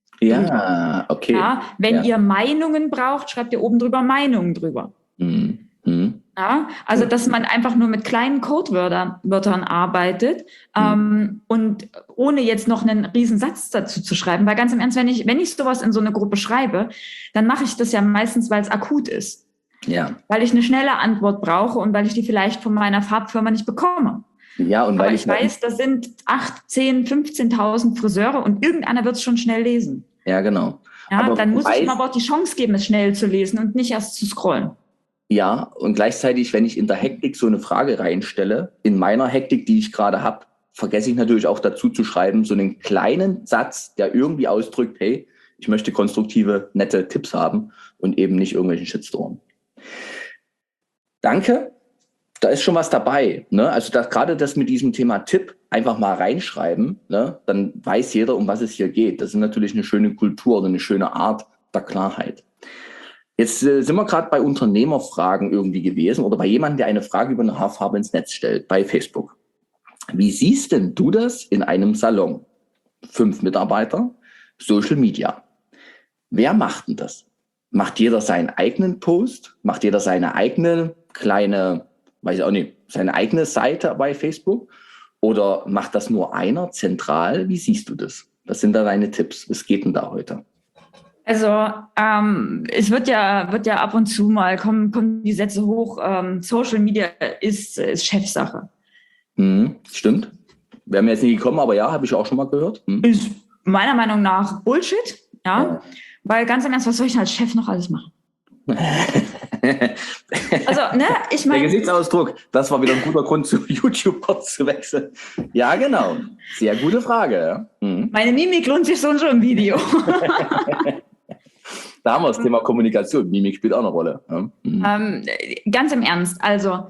Ja, okay. Ja, wenn ja. ihr Meinungen braucht, schreibt ihr oben drüber Meinungen drüber. Mhm. Mhm. Ja, also dass man einfach nur mit kleinen Codewörtern Wörtern arbeitet ähm, mhm. und ohne jetzt noch einen riesen Satz dazu zu schreiben. Weil ganz im Ernst, wenn ich, wenn ich sowas in so eine Gruppe schreibe, dann mache ich das ja meistens, weil es akut ist. Ja. Weil ich eine schnelle Antwort brauche und weil ich die vielleicht von meiner Farbfirma nicht bekomme. Ja, und weil aber ich, ich weiß, das sind acht, zehn, fünfzehntausend Friseure und irgendeiner wird es schon schnell lesen. Ja, genau. Ja, aber dann muss weiß, ich ihm aber auch die Chance geben, es schnell zu lesen und nicht erst zu scrollen. Ja, und gleichzeitig, wenn ich in der Hektik so eine Frage reinstelle, in meiner Hektik, die ich gerade habe, vergesse ich natürlich auch dazu zu schreiben, so einen kleinen Satz, der irgendwie ausdrückt, hey, ich möchte konstruktive, nette Tipps haben und eben nicht irgendwelchen Shitstorm. Danke. Da ist schon was dabei. Ne? Also das, gerade das mit diesem Thema Tipp einfach mal reinschreiben, ne? Dann weiß jeder, um was es hier geht. Das ist natürlich eine schöne Kultur oder eine schöne Art der Klarheit. Jetzt äh, sind wir gerade bei Unternehmerfragen irgendwie gewesen oder bei jemandem, der eine Frage über eine Haarfarbe ins Netz stellt, bei Facebook. Wie siehst denn du das in einem Salon? Fünf Mitarbeiter, Social Media. Wer macht denn das? Macht jeder seinen eigenen Post? Macht jeder seine eigene kleine, weiß ich auch nicht, seine eigene Seite bei Facebook? Oder macht das nur einer zentral? Wie siehst du das? Was sind da deine Tipps? Was geht denn da heute? Also ähm, es wird ja, wird ja ab und zu mal, kommen, kommen die Sätze hoch, ähm, Social Media ist, ist Chefsache. Hm, stimmt. Wäre mir jetzt nicht gekommen, aber ja, habe ich auch schon mal gehört. Hm. Ist meiner Meinung nach Bullshit, ja? Ja. Weil ganz im Ernst, was soll ich denn als Chef noch alles machen? Also, ne, ich meine. Der Gesichtsausdruck, das war wieder ein guter Grund, zu YouTube kurz zu wechseln. Ja, genau. Sehr gute Frage. Hm. Meine Mimik lohnt sich so und schon im Video. Da haben wir das Thema Kommunikation. Mimik spielt auch eine Rolle. Mhm. Ähm, ganz im Ernst, also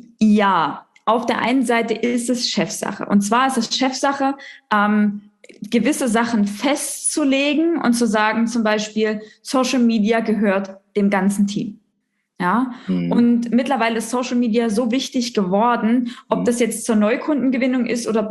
ja, auf der einen Seite ist es Chefsache. Und zwar ist es Chefsache, ähm, gewisse Sachen festzulegen und zu sagen, zum Beispiel, Social Media gehört dem ganzen Team. Ja, mhm. Und mittlerweile ist Social Media so wichtig geworden, ob mhm. das jetzt zur Neukundengewinnung ist oder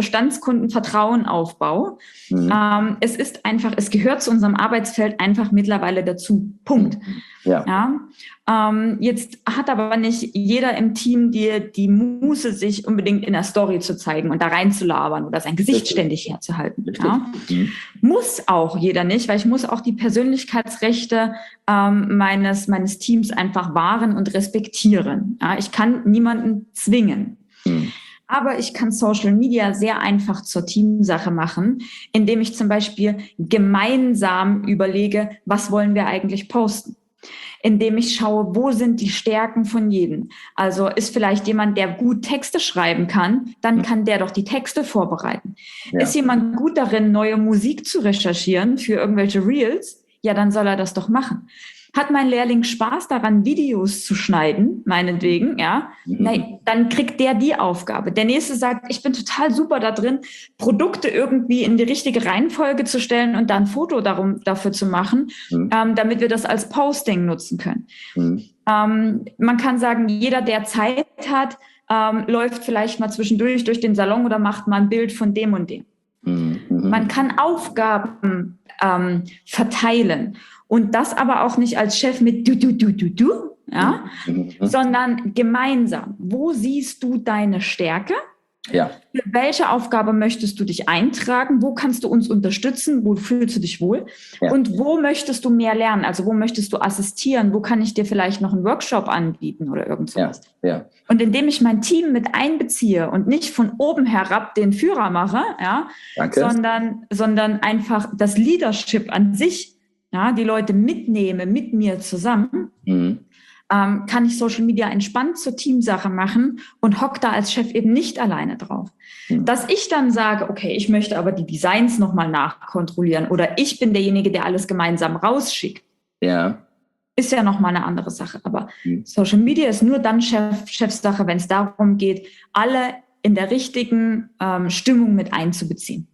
Bestandskundenvertrauenaufbau. Mhm. Ähm, es ist einfach, es gehört zu unserem Arbeitsfeld einfach mittlerweile dazu. Punkt. Ja. Ja? Ähm, jetzt hat aber nicht jeder im Team die, die Muße, sich unbedingt in der Story zu zeigen und da reinzulabern oder sein Gesicht Richtig. ständig herzuhalten. Ja? Mhm. Muss auch jeder nicht, weil ich muss auch die Persönlichkeitsrechte ähm, meines, meines Teams einfach wahren und respektieren. Ja? Ich kann niemanden zwingen. Mhm. Aber ich kann Social Media sehr einfach zur Teamsache machen, indem ich zum Beispiel gemeinsam überlege, was wollen wir eigentlich posten? Indem ich schaue, wo sind die Stärken von jedem. Also ist vielleicht jemand, der gut Texte schreiben kann, dann kann der doch die Texte vorbereiten. Ja. Ist jemand gut darin, neue Musik zu recherchieren für irgendwelche Reels? Ja, dann soll er das doch machen. Hat mein Lehrling Spaß daran, Videos zu schneiden, meinetwegen, ja, mhm. Nein, dann kriegt der die Aufgabe. Der nächste sagt, ich bin total super da drin, Produkte irgendwie in die richtige Reihenfolge zu stellen und dann ein Foto darum, dafür zu machen, mhm. ähm, damit wir das als Posting nutzen können. Mhm. Ähm, man kann sagen, jeder, der Zeit hat, ähm, läuft vielleicht mal zwischendurch durch den Salon oder macht mal ein Bild von dem und dem. Mhm. Man kann Aufgaben ähm, verteilen. Und das aber auch nicht als Chef mit du, du, du, du, du, ja, mhm. sondern gemeinsam. Wo siehst du deine Stärke? Ja. Für welche Aufgabe möchtest du dich eintragen? Wo kannst du uns unterstützen? Wo fühlst du dich wohl? Ja. Und wo möchtest du mehr lernen? Also wo möchtest du assistieren? Wo kann ich dir vielleicht noch einen Workshop anbieten oder irgend sowas? Ja. Ja. Und indem ich mein Team mit einbeziehe und nicht von oben herab den Führer mache, ja, sondern, sondern einfach das Leadership an sich, ja, die Leute mitnehme, mit mir zusammen, mhm. ähm, kann ich Social Media entspannt zur Teamsache machen und hock da als Chef eben nicht alleine drauf. Mhm. Dass ich dann sage, okay, ich möchte aber die Designs nochmal nachkontrollieren oder ich bin derjenige, der alles gemeinsam rausschickt, ja. ist ja nochmal eine andere Sache. Aber mhm. Social Media ist nur dann Chef, Chefsache, wenn es darum geht, alle in der richtigen ähm, Stimmung mit einzubeziehen.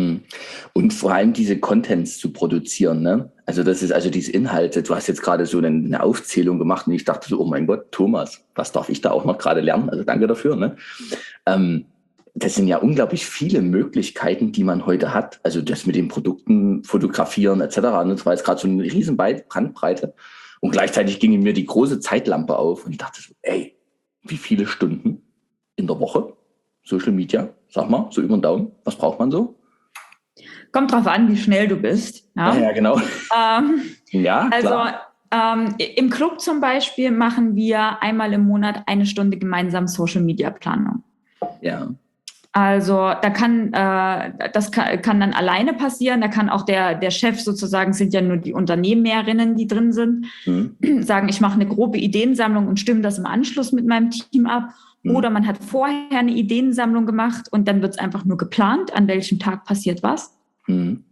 Und vor allem diese Contents zu produzieren, ne? Also das ist also diese Inhalte. Du hast jetzt gerade so eine, eine Aufzählung gemacht und ich dachte so, oh mein Gott, Thomas, was darf ich da auch noch gerade lernen? Also danke dafür, ne? Ähm, das sind ja unglaublich viele Möglichkeiten, die man heute hat. Also das mit den Produkten fotografieren et cetera. Das war jetzt gerade so eine riesen Bandbreite. Und gleichzeitig ging mir die große Zeitlampe auf und ich dachte so, ey, wie viele Stunden in der Woche Social Media? Sag mal, so über den Daumen, was braucht man so? Kommt drauf an, wie schnell du bist. Ja, ja genau. Ähm, ja, also ähm, im Club zum Beispiel machen wir einmal im Monat eine Stunde gemeinsam Social-Media-Planung. Ja. Also da kann, äh, das kann, kann dann alleine passieren. Da kann auch der, der Chef sozusagen, sind ja nur die Unternehmerinnen, die drin sind, mhm. sagen, ich mache eine grobe Ideensammlung und stimme das im Anschluss mit meinem Team ab. Mhm. Oder man hat vorher eine Ideensammlung gemacht und dann wird es einfach nur geplant, an welchem Tag passiert was. Mhm.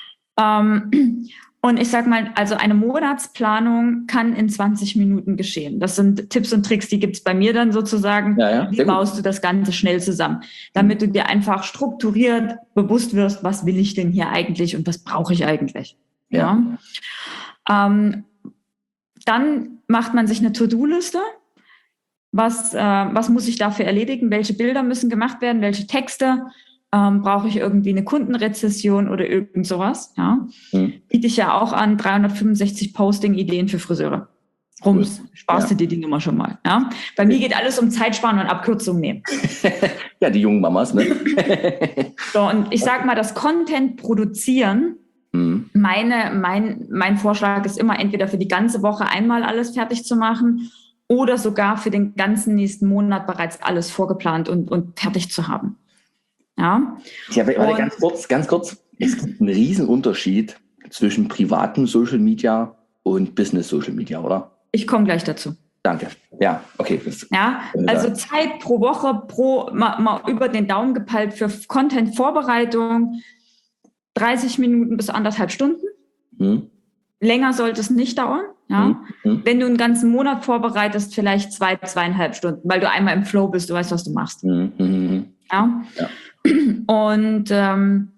Ähm, und ich sag mal, also eine Monatsplanung kann in zwanzig Minuten geschehen. Das sind Tipps und Tricks, die gibt's bei mir dann sozusagen. Ja, ja, Wie baust gut. du das Ganze schnell zusammen? Damit du dir einfach strukturiert bewusst wirst, was will ich denn hier eigentlich und was brauche ich eigentlich? Ja. ja. Ähm, dann macht man sich eine To-Do-Liste. Was, äh, was muss ich dafür erledigen? Welche Bilder müssen gemacht werden? Welche Texte? Ähm, brauche ich irgendwie eine Kundenrezession oder irgend sowas? Ja? Mhm. Biete ich ja auch an, dreihundertfünfundsechzig Posting-Ideen für Friseure. Rums, cool. Sparst ja. du dir die Nummer schon mal. Ja? Bei okay. mir geht alles um Zeitsparen und Abkürzungen nehmen. Ja, die jungen Mamas, ne? So, und ich sag mal, das Content produzieren, mhm. meine, mein, mein Vorschlag ist immer, entweder für die ganze Woche einmal alles fertig zu machen oder sogar für den ganzen nächsten Monat bereits alles vorgeplant und, und fertig zu haben. Ja. Ja, warte, ganz kurz, ganz kurz. Es gibt einen riesen Unterschied zwischen privatem Social Media und Business Social Media, oder? Ich komme gleich dazu. Danke. Ja, okay. Ja, also Zeit pro Woche, pro mal, mal über den Daumen gepeilt für Content-Vorbereitung, dreißig Minuten bis anderthalb Stunden. Hm. Länger sollte es nicht dauern. Ja. Hm. Wenn du einen ganzen Monat vorbereitest, vielleicht zwei, zweieinhalb Stunden, weil du einmal im Flow bist, du weißt, was du machst. Hm. Hm. Ja. ja. Und ähm,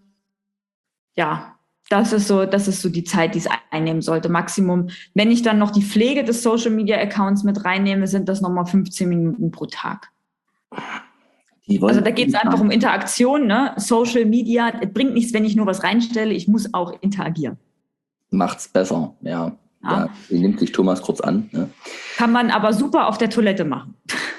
ja, das ist so, das ist so die Zeit, die es einnehmen sollte. Maximum, wenn ich dann noch die Pflege des Social Media Accounts mit reinnehme, sind das nochmal fünfzehn Minuten pro Tag. Also da geht es einfach um Interaktion, ne? Social Media, es bringt nichts, wenn ich nur was reinstelle, ich muss auch interagieren. Macht's besser, ja. Ja. ja nimmt sich Thomas kurz an. Ne? Kann man aber super auf der Toilette machen.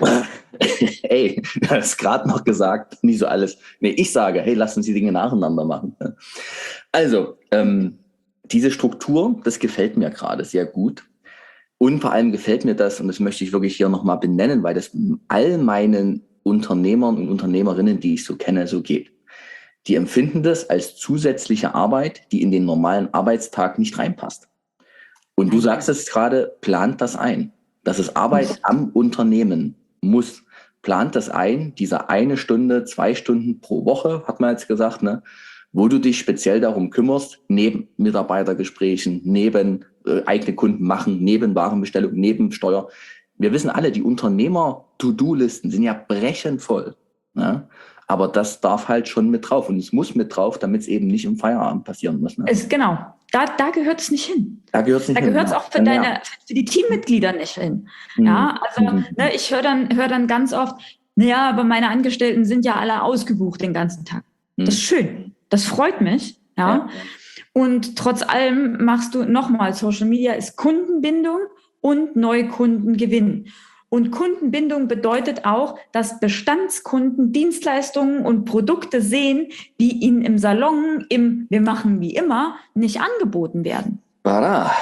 Ey, du hast gerade noch gesagt, nie so alles. Nee, ich sage, hey, lass uns die Dinge nacheinander machen. Also, ähm, diese Struktur, das gefällt mir gerade sehr gut. Und vor allem gefällt mir das, und das möchte ich wirklich hier nochmal benennen, weil das all meinen Unternehmern und Unternehmerinnen, die ich so kenne, so geht. Die empfinden das als zusätzliche Arbeit, die in den normalen Arbeitstag nicht reinpasst. Und du sagst es gerade, plant das ein. Das ist Arbeit am Unternehmen. Muss. Plant das ein, diese eine Stunde, zwei Stunden pro Woche, hat man jetzt gesagt, ne, wo du dich speziell darum kümmerst, neben Mitarbeitergesprächen, neben äh, eigene Kunden machen, neben Warenbestellung, neben Steuer. Wir wissen alle, die Unternehmer-To-Do-Listen sind ja brechend voll. Ne? Aber das darf halt schon mit drauf und es muss mit drauf, damit es eben nicht im Feierabend passieren muss. Ne? Es, genau, da, da gehört es nicht hin. Da gehört es nicht da hin. Da gehört es auch für, deine, ja. für die Teammitglieder nicht hin. Mhm. Ja, also mhm. ne, ich höre dann, hör dann ganz oft, naja, aber meine Angestellten sind ja alle ausgebucht den ganzen Tag. Mhm. Das ist schön, das freut mich. Ja. ja. Und trotz allem machst du nochmal, Social Media ist Kundenbindung und Neukundengewinn. Und Kundenbindung bedeutet auch, dass Bestandskunden Dienstleistungen und Produkte sehen, die ihnen im Salon, im Wir machen wie immer, nicht angeboten werden. Voilà.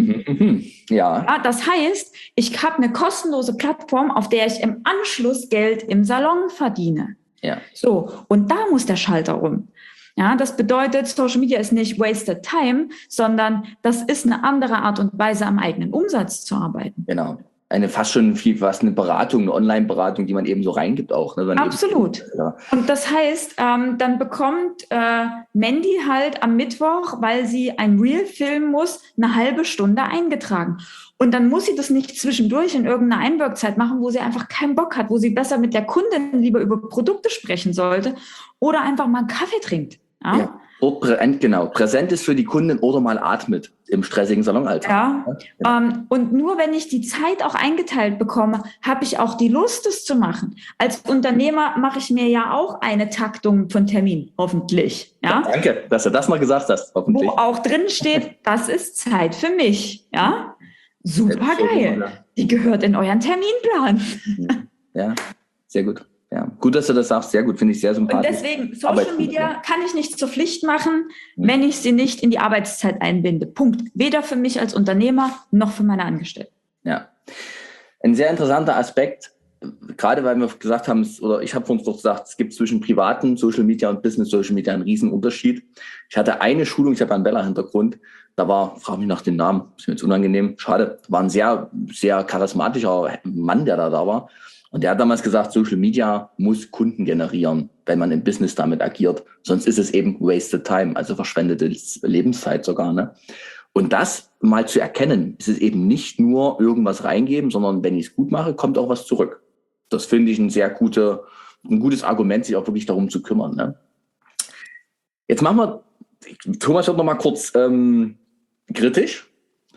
Ja. Ja. Das heißt, ich habe eine kostenlose Plattform, auf der ich im Anschluss Geld im Salon verdiene. Ja. So, und da muss der Schalter rum. Ja, das bedeutet, Social Media ist nicht wasted time, sondern das ist eine andere Art und Weise, am eigenen Umsatz zu arbeiten. Genau. Eine fast schon viel was eine Beratung, eine Online-Beratung, die man eben so reingibt auch. Ne? Absolut. Eben, ja. Und das heißt, ähm, dann bekommt äh, Mandy halt am Mittwoch, weil sie ein Reel filmen muss, eine halbe Stunde eingetragen. Und dann muss sie das nicht zwischendurch in irgendeiner Einwirkzeit machen, wo sie einfach keinen Bock hat, wo sie besser mit der Kundin lieber über Produkte sprechen sollte oder einfach mal einen Kaffee trinkt. Ja. Ja. Präsent, genau, präsent ist für die Kundin oder mal atmet im stressigen Salonalltag. Ja, ja. Ähm, und nur wenn ich die Zeit auch eingeteilt bekomme, habe ich auch die Lust, es zu machen. Als Unternehmer mache ich mir ja auch eine Taktung von Termin, hoffentlich. Ja? Ja, danke, dass du das mal gesagt hast, hoffentlich. Wo auch drin steht, das ist Zeit für mich. Ja, super geil. Die gehört in euren Terminplan. Ja, sehr gut. Ja, gut, dass du das sagst. Sehr gut, finde ich sehr sympathisch. Und deswegen, Social Media kann ich nicht zur Pflicht machen, hm. wenn ich sie nicht in die Arbeitszeit einbinde. Punkt. Weder für mich als Unternehmer noch für meine Angestellten. Ja, ein sehr interessanter Aspekt, gerade weil wir gesagt haben, oder ich habe von uns doch gesagt, es gibt zwischen privaten Social Media und Business Social Media einen riesen Unterschied. Ich hatte eine Schulung, ich habe einen Bella-Hintergrund, da war, frage mich nach dem Namen, ist mir jetzt unangenehm, schade, war ein sehr, sehr charismatischer Mann, der da da war. Und der hat damals gesagt, Social Media muss Kunden generieren, wenn man im Business damit agiert. Sonst ist es eben wasted time, also verschwendete Lebenszeit sogar. Ne? Und das mal zu erkennen, ist es eben nicht nur irgendwas reingeben, sondern wenn ich es gut mache, kommt auch was zurück. Das finde ich ein sehr gute, ein gutes Argument, sich auch wirklich darum zu kümmern. Ne? Jetzt machen wir, Thomas wird noch mal kurz ähm, kritisch.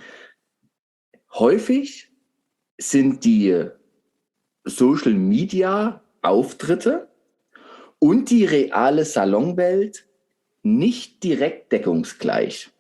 Häufig sind die Social Media Auftritte und die reale Salonwelt nicht direkt deckungsgleich.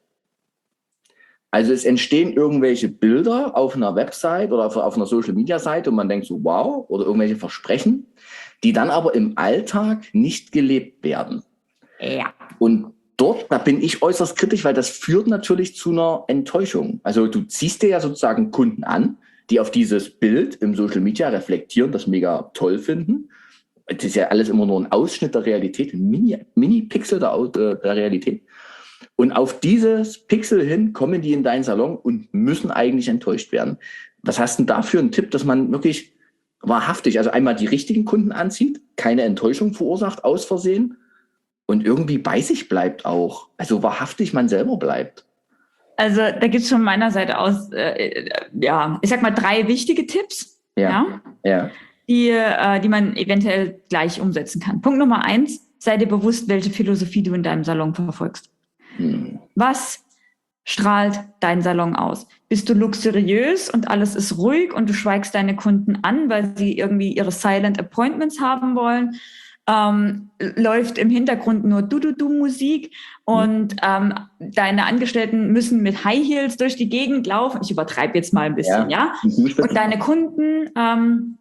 Also es entstehen irgendwelche Bilder auf einer Website oder auf, auf einer Social Media Seite und man denkt so, wow, oder irgendwelche Versprechen, die dann aber im Alltag nicht gelebt werden. Ja. Und dort, da bin ich äußerst kritisch, weil das führt natürlich zu einer Enttäuschung. Also du ziehst dir ja sozusagen Kunden an, die auf dieses Bild im Social Media reflektieren, das mega toll finden. Das ist ja alles immer nur ein Ausschnitt der Realität, ein Mini, Mini-Pixel der, der Realität. Und auf dieses Pixel hin kommen die in deinen Salon und müssen eigentlich enttäuscht werden. Was hast du denn da für einen Tipp, dass man wirklich wahrhaftig, also einmal die richtigen Kunden anzieht, keine Enttäuschung verursacht aus Versehen und irgendwie bei sich bleibt auch, also wahrhaftig man selber bleibt? Also da gibt es von meiner Seite aus, äh, ja, ich sag mal drei wichtige Tipps, ja, ja, ja. Die, äh, die man eventuell gleich umsetzen kann. Punkt Nummer eins, sei dir bewusst, welche Philosophie du in deinem Salon verfolgst. Hm. Was strahlt dein Salon aus? Bist du luxuriös und alles ist ruhig und du schweigst deine Kunden an, weil sie irgendwie ihre Silent Appointments haben wollen? Ähm, läuft im Hintergrund nur Du-Du-Du-Musik und ähm, deine Angestellten müssen mit High Heels durch die Gegend laufen. Ich übertreibe jetzt mal ein bisschen, ja? ja? Und deine Kunden ähm,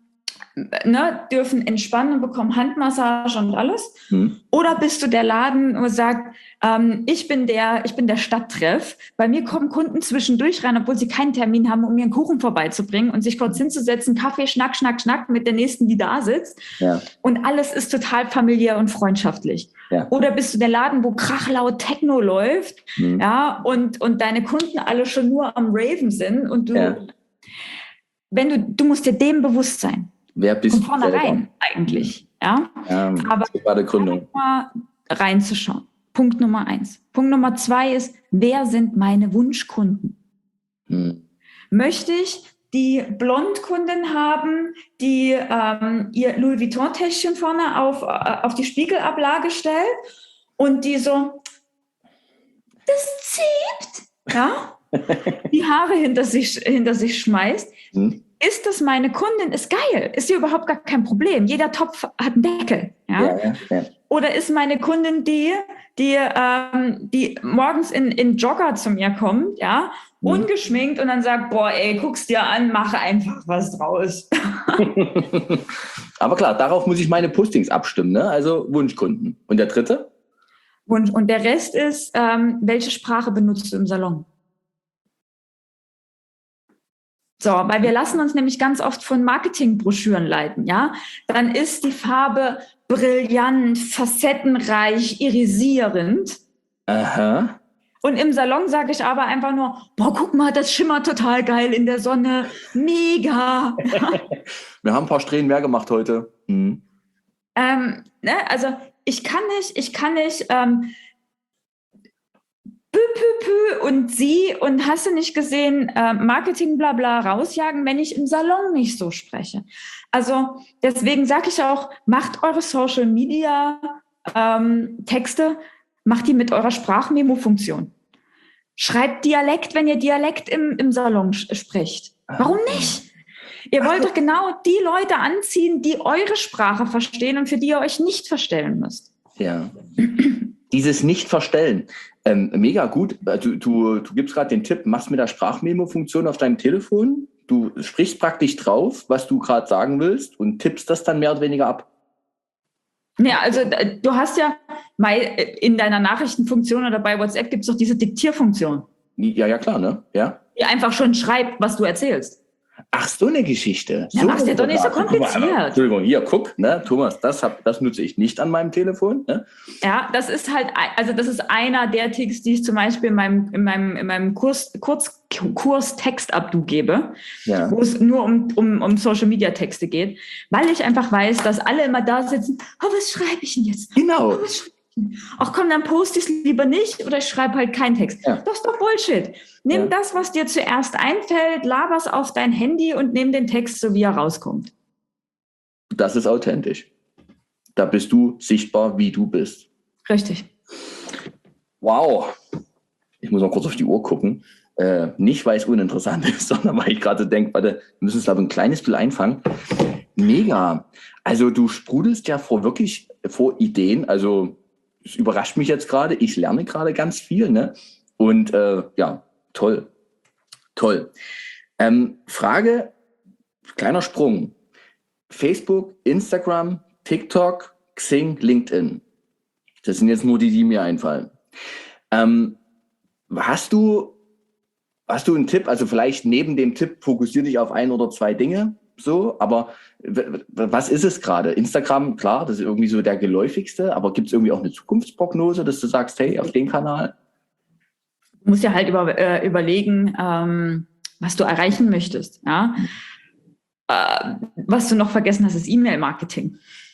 ne, dürfen entspannen und bekommen Handmassage und alles. Hm. Oder bist du der Laden und sagt, ähm, ich bin der, ich bin der Stadttreff. Bei mir kommen Kunden zwischendurch rein, obwohl sie keinen Termin haben, um mir einen Kuchen vorbeizubringen und sich kurz hinzusetzen, Kaffee, Schnack, Schnack, Schnack mit der nächsten, die da sitzt. Ja. Und alles ist total familiär und freundschaftlich. Ja. Oder bist du der Laden, wo krachlaut Techno läuft, hm. ja, und, und deine Kunden alle schon nur am Raven sind und du, ja. wenn du, du musst dir dem bewusst sein. Wer bist du? Von vornherein eigentlich, ja. ja aber bei der Gründung mal reinzuschauen. Punkt Nummer eins. Punkt Nummer zwei ist, wer sind meine Wunschkunden? Hm. Möchte ich die Blondkundin haben, die ähm, ihr Louis Vuitton-Täschchen vorne auf, äh, auf die Spiegelablage stellt und die so, das zieht, ja, die Haare hinter sich, hinter sich schmeißt. Hm. Ist das meine Kundin? Ist geil. Ist ja überhaupt gar kein Problem. Jeder Topf hat einen Deckel. Ja? Ja, ja, ja. Oder ist meine Kundin die, die, ähm, die morgens in, in Jogger zu mir kommt, ja, mhm. ungeschminkt und dann sagt, boah, ey, guck's dir an, mache einfach was draus. Aber klar, darauf muss ich meine Postings abstimmen, ne? Also Wunschkunden. Und der dritte? Wunsch. Und der Rest ist, ähm, welche Sprache benutzt du im Salon? So, weil wir lassen uns nämlich ganz oft von Marketingbroschüren leiten, ja. Dann ist die Farbe brillant, facettenreich, irisierend. Aha. Und im Salon sage ich aber einfach nur, boah, guck mal, das schimmert total geil in der Sonne. Mega. Wir haben ein paar Strähnen mehr gemacht heute. Mhm. Ähm, ne, also ich kann nicht, ich kann nicht, ähm, Pü, pü, pü und sie und hast du nicht gesehen, äh, Marketing blabla rausjagen, wenn ich im Salon nicht so spreche. Also deswegen sage ich auch, macht eure Social Media ähm, Texte, macht die mit eurer Sprachmemo-Funktion. Schreibt Dialekt, wenn ihr Dialekt im, im Salon sprecht. Warum nicht? Ihr wollt doch genau die Leute anziehen, die eure Sprache verstehen und für die ihr euch nicht verstellen müsst. Ja. Dieses Nicht-Verstellen. Ähm, mega gut. Du, du, du gibst gerade den Tipp, machst mit der Sprachmemo-Funktion auf deinem Telefon. Du sprichst praktisch drauf, was du gerade sagen willst und tippst das dann mehr oder weniger ab. Ja, also du hast ja mal in deiner Nachrichtenfunktion oder bei WhatsApp gibt es doch diese Diktierfunktion. Ja, ja, klar, ne? Ja. Die einfach schon schreibt, was du erzählst. Ach, so eine Geschichte. Ja, so mach's dir doch nicht so kompliziert. Guck mal, Entschuldigung, hier, guck, ne, Thomas, das, hab, das nutze ich nicht an meinem Telefon. Ne? Ja, das ist halt, also das ist einer der Ticks, die ich zum Beispiel in meinem, in meinem, in meinem Kurs, Kurz, Kurs Textabdu gebe, ja. wo es nur um, um, um Social-Media-Texte geht, weil ich einfach weiß, dass alle immer da sitzen, oh, was schreibe ich denn jetzt? Genau. Oh, was schreibe ich denn? Ach komm, dann poste ich es lieber nicht oder ich schreibe halt keinen Text. Ja. Das ist doch Bullshit. Nimm ja. das, was dir zuerst einfällt, laber's auf dein Handy und nimm den Text, so wie er rauskommt. Das ist authentisch. Da bist du sichtbar, wie du bist. Richtig. Wow. Ich muss mal kurz auf die Uhr gucken. Äh, nicht, weil es uninteressant ist, sondern weil ich gerade denke, warte, wir müssen es aber ein kleines bisschen einfangen. Mega. Also du sprudelst ja vor wirklich vor Ideen. Also es überrascht mich jetzt gerade. Ich lerne gerade ganz viel. Ne? Und äh, ja, toll. Toll. Ähm, Frage, kleiner Sprung. Facebook, Instagram, TikTok, Xing, LinkedIn. Das sind jetzt nur die, die mir einfallen. Ähm, hast du, hast du einen Tipp? Also vielleicht neben dem Tipp, fokussier dich auf ein oder zwei Dinge. So, aber w- was ist es gerade? Instagram, klar, das ist irgendwie so der geläufigste, aber gibt es irgendwie auch eine Zukunftsprognose, dass du sagst, hey, auf den Kanal? Du musst ja halt über, äh, überlegen, ähm, was du erreichen möchtest. Ja? Äh, was du noch vergessen hast, ist E-Mail-Marketing.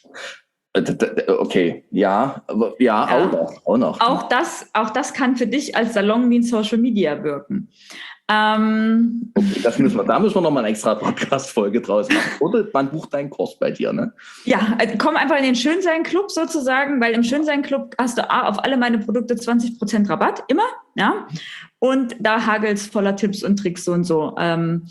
Okay, ja, aber ja, ja, auch noch. Auch, noch. Auch, das, auch das kann für dich als Salon wie ein Social Media wirken. Ähm, okay, das müssen wir, da müssen wir nochmal eine extra Podcast-Folge draus machen. Oder man bucht deinen Kurs bei dir, ne? Ja, also komm einfach in den Schönsein-Club sozusagen, weil im Schönsein-Club hast du auf alle meine Produkte zwanzig Prozent Rabatt, immer, ja. Und da hagelt's voller Tipps und Tricks so und so. Ähm,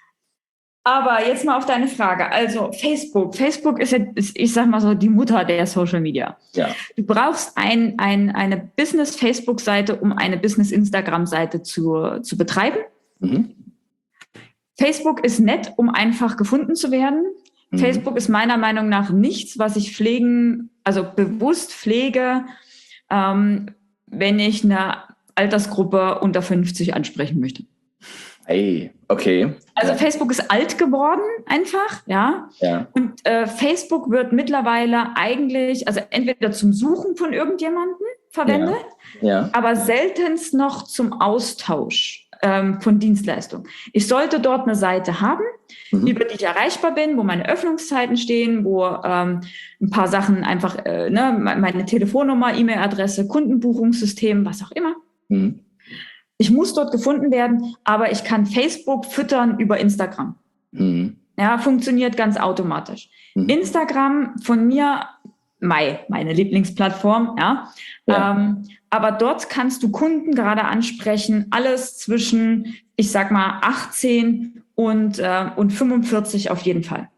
Aber jetzt mal auf deine Frage. Also Facebook. Facebook ist, ist, ich sag mal so, die Mutter der Social Media. Ja. Du brauchst ein, ein, eine Business-Facebook-Seite, um eine Business-Instagram-Seite zu, zu betreiben. Mhm. Facebook ist nett, um einfach gefunden zu werden. Mhm. Facebook ist meiner Meinung nach nichts, was ich pflegen, also bewusst pflege, ähm, wenn ich eine Altersgruppe unter fünfzig ansprechen möchte. Hey, okay. Also Facebook ist alt geworden einfach, ja. ja. Und äh, Facebook wird mittlerweile eigentlich, also entweder zum Suchen von irgendjemandem verwendet, ja. Ja. aber seltenst noch zum Austausch ähm, von Dienstleistungen. Ich sollte dort eine Seite haben, mhm. über die ich erreichbar bin, wo meine Öffnungszeiten stehen, wo ähm, ein paar Sachen einfach, äh, ne, meine Telefonnummer, E-Mail-Adresse, Kundenbuchungssystem, was auch immer. Mhm. Ich muss dort gefunden werden, aber ich kann Facebook füttern über Instagram. Mhm. Ja, funktioniert ganz automatisch. Mhm. Instagram von mir, Mai, meine Lieblingsplattform, ja. ja. Ähm, aber dort kannst du Kunden gerade ansprechen, alles zwischen, ich sag mal, achtzehn und, äh, und fünfundvierzig auf jeden Fall.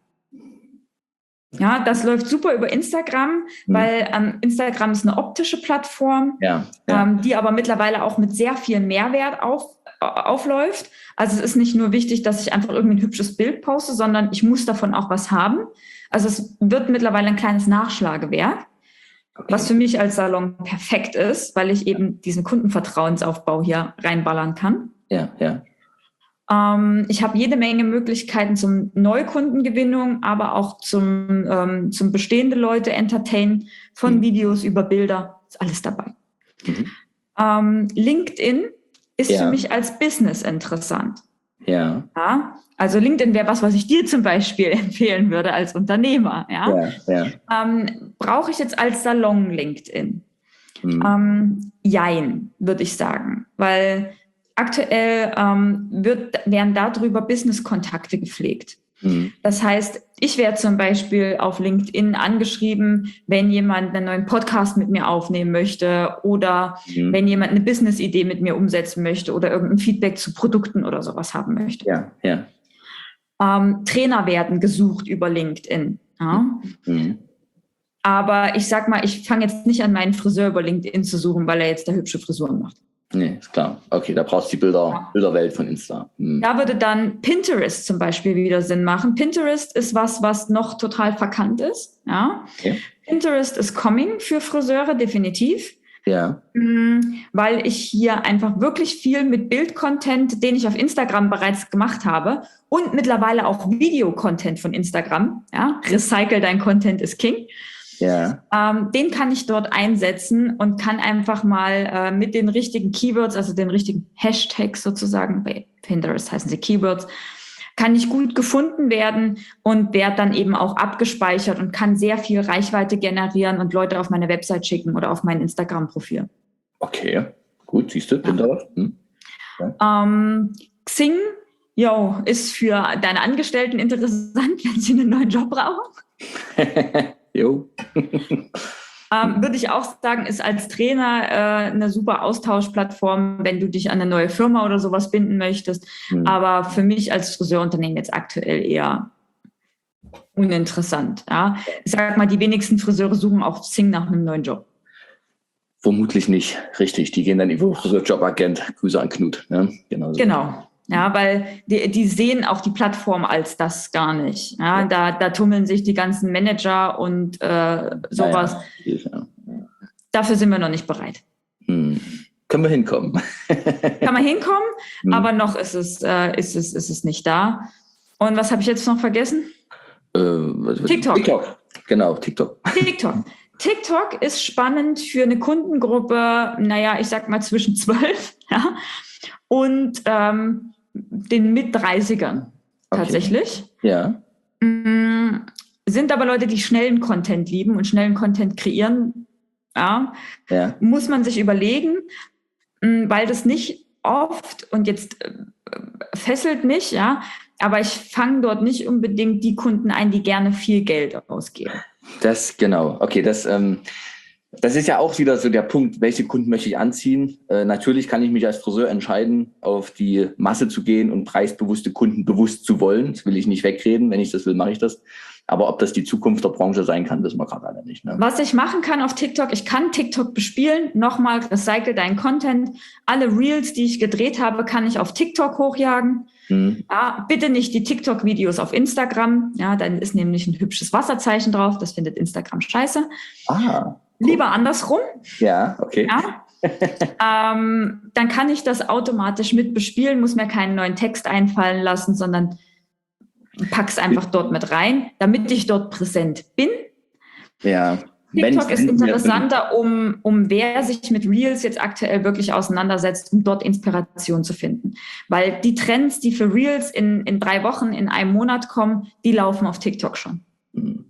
Ja, das läuft super über Instagram, mhm. weil ähm, Instagram ist eine optische Plattform, ja, ja. Ähm, die aber mittlerweile auch mit sehr viel Mehrwert auf, äh, aufläuft. Also es ist nicht nur wichtig, dass ich einfach irgendwie ein hübsches Bild poste, sondern ich muss davon auch was haben. Also es wird mittlerweile ein kleines Nachschlagewerk, okay. was für mich als Salon perfekt ist, weil ich eben diesen Kundenvertrauensaufbau hier reinballern kann. Ja, ja. Ich habe jede Menge Möglichkeiten zum Neukundengewinnung, aber auch zum, ähm, zum bestehende Leute entertainen, von mhm. Videos über Bilder, ist alles dabei. Mhm. Ähm, LinkedIn ist ja. für mich als Business interessant. Ja. ja? Also LinkedIn wäre was, was ich dir zum Beispiel empfehlen würde als Unternehmer. Ja? Ja, ja. Ähm, brauche ich jetzt als Salon LinkedIn? Mhm. Ähm, jein, würde ich sagen, weil aktuell ähm, wird, werden darüber Business-Kontakte gepflegt. Mhm. Das heißt, ich werde zum Beispiel auf LinkedIn angeschrieben, wenn jemand einen neuen Podcast mit mir aufnehmen möchte oder mhm. wenn jemand eine Business-Idee mit mir umsetzen möchte oder irgendein Feedback zu Produkten oder sowas haben möchte. Ja, ja. Ähm, Trainer werden gesucht über LinkedIn. Ja. Mhm. Aber ich sag mal, ich fange jetzt nicht an, meinen Friseur über LinkedIn zu suchen, weil er jetzt da hübsche Frisuren macht. Nee, ist klar. Okay, da brauchst du die Bilder, ja. Bilderwelt von Insta. Hm. Da würde dann Pinterest zum Beispiel wieder Sinn machen. Pinterest ist was, was noch total verkannt ist. Ja. Okay. Pinterest ist coming für Friseure, definitiv. Ja. Weil ich hier einfach wirklich viel mit Bild-Content, den ich auf Instagram bereits gemacht habe und mittlerweile auch Video-Content von Instagram, ja, recycle dein Content is King. Ja. Ähm, den kann ich dort einsetzen und kann einfach mal äh, mit den richtigen Keywords, also den richtigen Hashtags sozusagen, bei Pinterest heißen sie Keywords, kann ich gut gefunden werden und werde dann eben auch abgespeichert und kann sehr viel Reichweite generieren und Leute auf meine Website schicken oder auf mein Instagram-Profil. Okay, gut, siehst du, Pinterest. Ja. Hm. Ja. Ähm, Xing, yo, ist für deine Angestellten interessant, wenn sie einen neuen Job brauchen. Jo. Ähm, würde ich auch sagen, ist als Trainer äh, eine super Austauschplattform, wenn du dich an eine neue Firma oder sowas binden möchtest. Mhm. Aber für mich als Friseurunternehmen jetzt aktuell eher uninteressant. Ja? Ich sag mal, die wenigsten Friseure suchen auf Xing nach einem neuen Job. Vermutlich nicht, richtig. Die gehen dann über Friseurjobagent, Grüße an Knut. Ne? Genau. So. Genau. Ja, weil die, die sehen auch die Plattform als das gar nicht. Ja, ja. Da, da tummeln sich die ganzen Manager und äh, sowas. Ja, ja. Dafür sind wir noch nicht bereit. Hm. Können wir hinkommen. Kann man hinkommen, hm. aber noch ist es, äh, ist, es, ist es nicht da. Und was habe ich jetzt noch vergessen? Äh, was, was, TikTok. TikTok. Genau, TikTok. TikTok. TikTok ist spannend für eine Kundengruppe, naja, ich sag mal zwischen zwölf ja, und ähm, den Mit-dreißigern okay. tatsächlich. Ja. Mhm. Sind aber Leute, die schnellen Content lieben und schnellen Content kreieren. Ja. Ja. Muss man sich überlegen, weil das nicht oft, und jetzt äh, fesselt mich, ja, aber ich fange dort nicht unbedingt die Kunden ein, die gerne viel Geld ausgeben. Das, genau. Okay, das, ähm, das ist ja auch wieder so der Punkt, welche Kunden möchte ich anziehen. Äh, natürlich kann ich mich als Friseur entscheiden, auf die Masse zu gehen und preisbewusste Kunden bewusst zu wollen. Das will ich nicht wegreden. Wenn ich das will, mache ich das. Aber ob das die Zukunft der Branche sein kann, wissen wir gerade alle nicht. Ne? Was ich machen kann auf TikTok, ich kann TikTok bespielen. Nochmal, recycle deinen Content. Alle Reels, die ich gedreht habe, kann ich auf TikTok hochjagen. Hm. Ja, bitte nicht die TikTok-Videos auf Instagram. Ja, dann ist nämlich ein hübsches Wasserzeichen drauf. Das findet Instagram scheiße. Ah. Lieber andersrum. Ja, okay. Ja. ähm, dann kann ich das automatisch mit bespielen, muss mir keinen neuen Text einfallen lassen, sondern pack's einfach dort mit rein, damit ich dort präsent bin. Ja. TikTok Wenn's, ist interessanter, um, um wer sich mit Reels jetzt aktuell wirklich auseinandersetzt, um dort Inspiration zu finden. Weil die Trends, die für Reels in, in drei Wochen, in einem Monat kommen, die laufen auf TikTok schon. Mhm.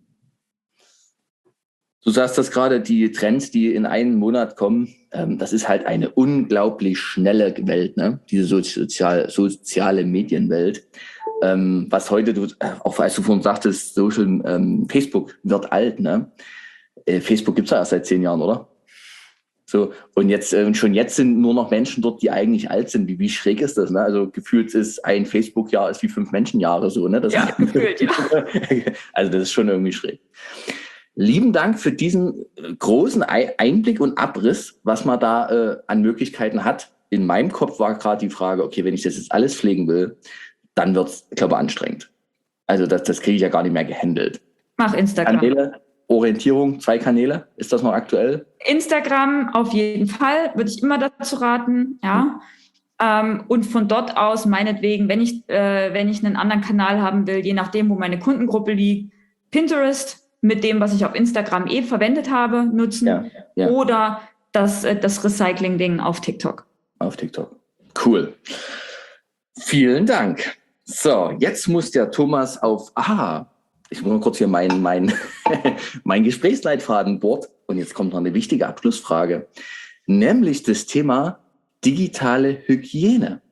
Du sagst das gerade, die Trends, die in einem Monat kommen, ähm, das ist halt eine unglaublich schnelle Welt, ne? Diese sozial, soziale Medienwelt. Ähm, was heute, du, auch als du vorhin sagtest, Social, ähm, Facebook wird alt, ne? Äh, Facebook gibt's ja erst seit zehn Jahren, oder? So, und jetzt, äh, schon jetzt sind nur noch Menschen dort, die eigentlich alt sind. Wie, wie schräg ist das, ne? Also gefühlt ist ein Facebook-Jahr ist wie fünf Menschenjahre, so, ne? Das ja, ist, gefühlt, ja. Also das ist schon irgendwie schräg. Lieben Dank für diesen großen Einblick und Abriss, was man da äh, an Möglichkeiten hat. In meinem Kopf war gerade die Frage, okay, wenn ich das jetzt alles pflegen will, dann wird es, glaube ich, anstrengend. Also das, das kriege ich ja gar nicht mehr gehandelt. Mach Instagram. Kanäle, Orientierung, zwei Kanäle, ist das noch aktuell? Instagram auf jeden Fall, würde ich immer dazu raten, ja. Hm. Ähm, und von dort aus, meinetwegen, wenn ich, äh, wenn ich einen anderen Kanal haben will, je nachdem, wo meine Kundengruppe liegt, Pinterest, mit dem, was ich auf Instagram eh verwendet habe, nutzen. Ja, ja. Oder das, das Recycling-Ding auf TikTok. Auf TikTok. Cool. Vielen Dank. So, jetzt muss der Thomas auf, aha, ich muss mal kurz hier meinen mein, mein Gesprächsleitfaden board. Und jetzt kommt noch eine wichtige Abschlussfrage. Nämlich das Thema digitale Hygiene.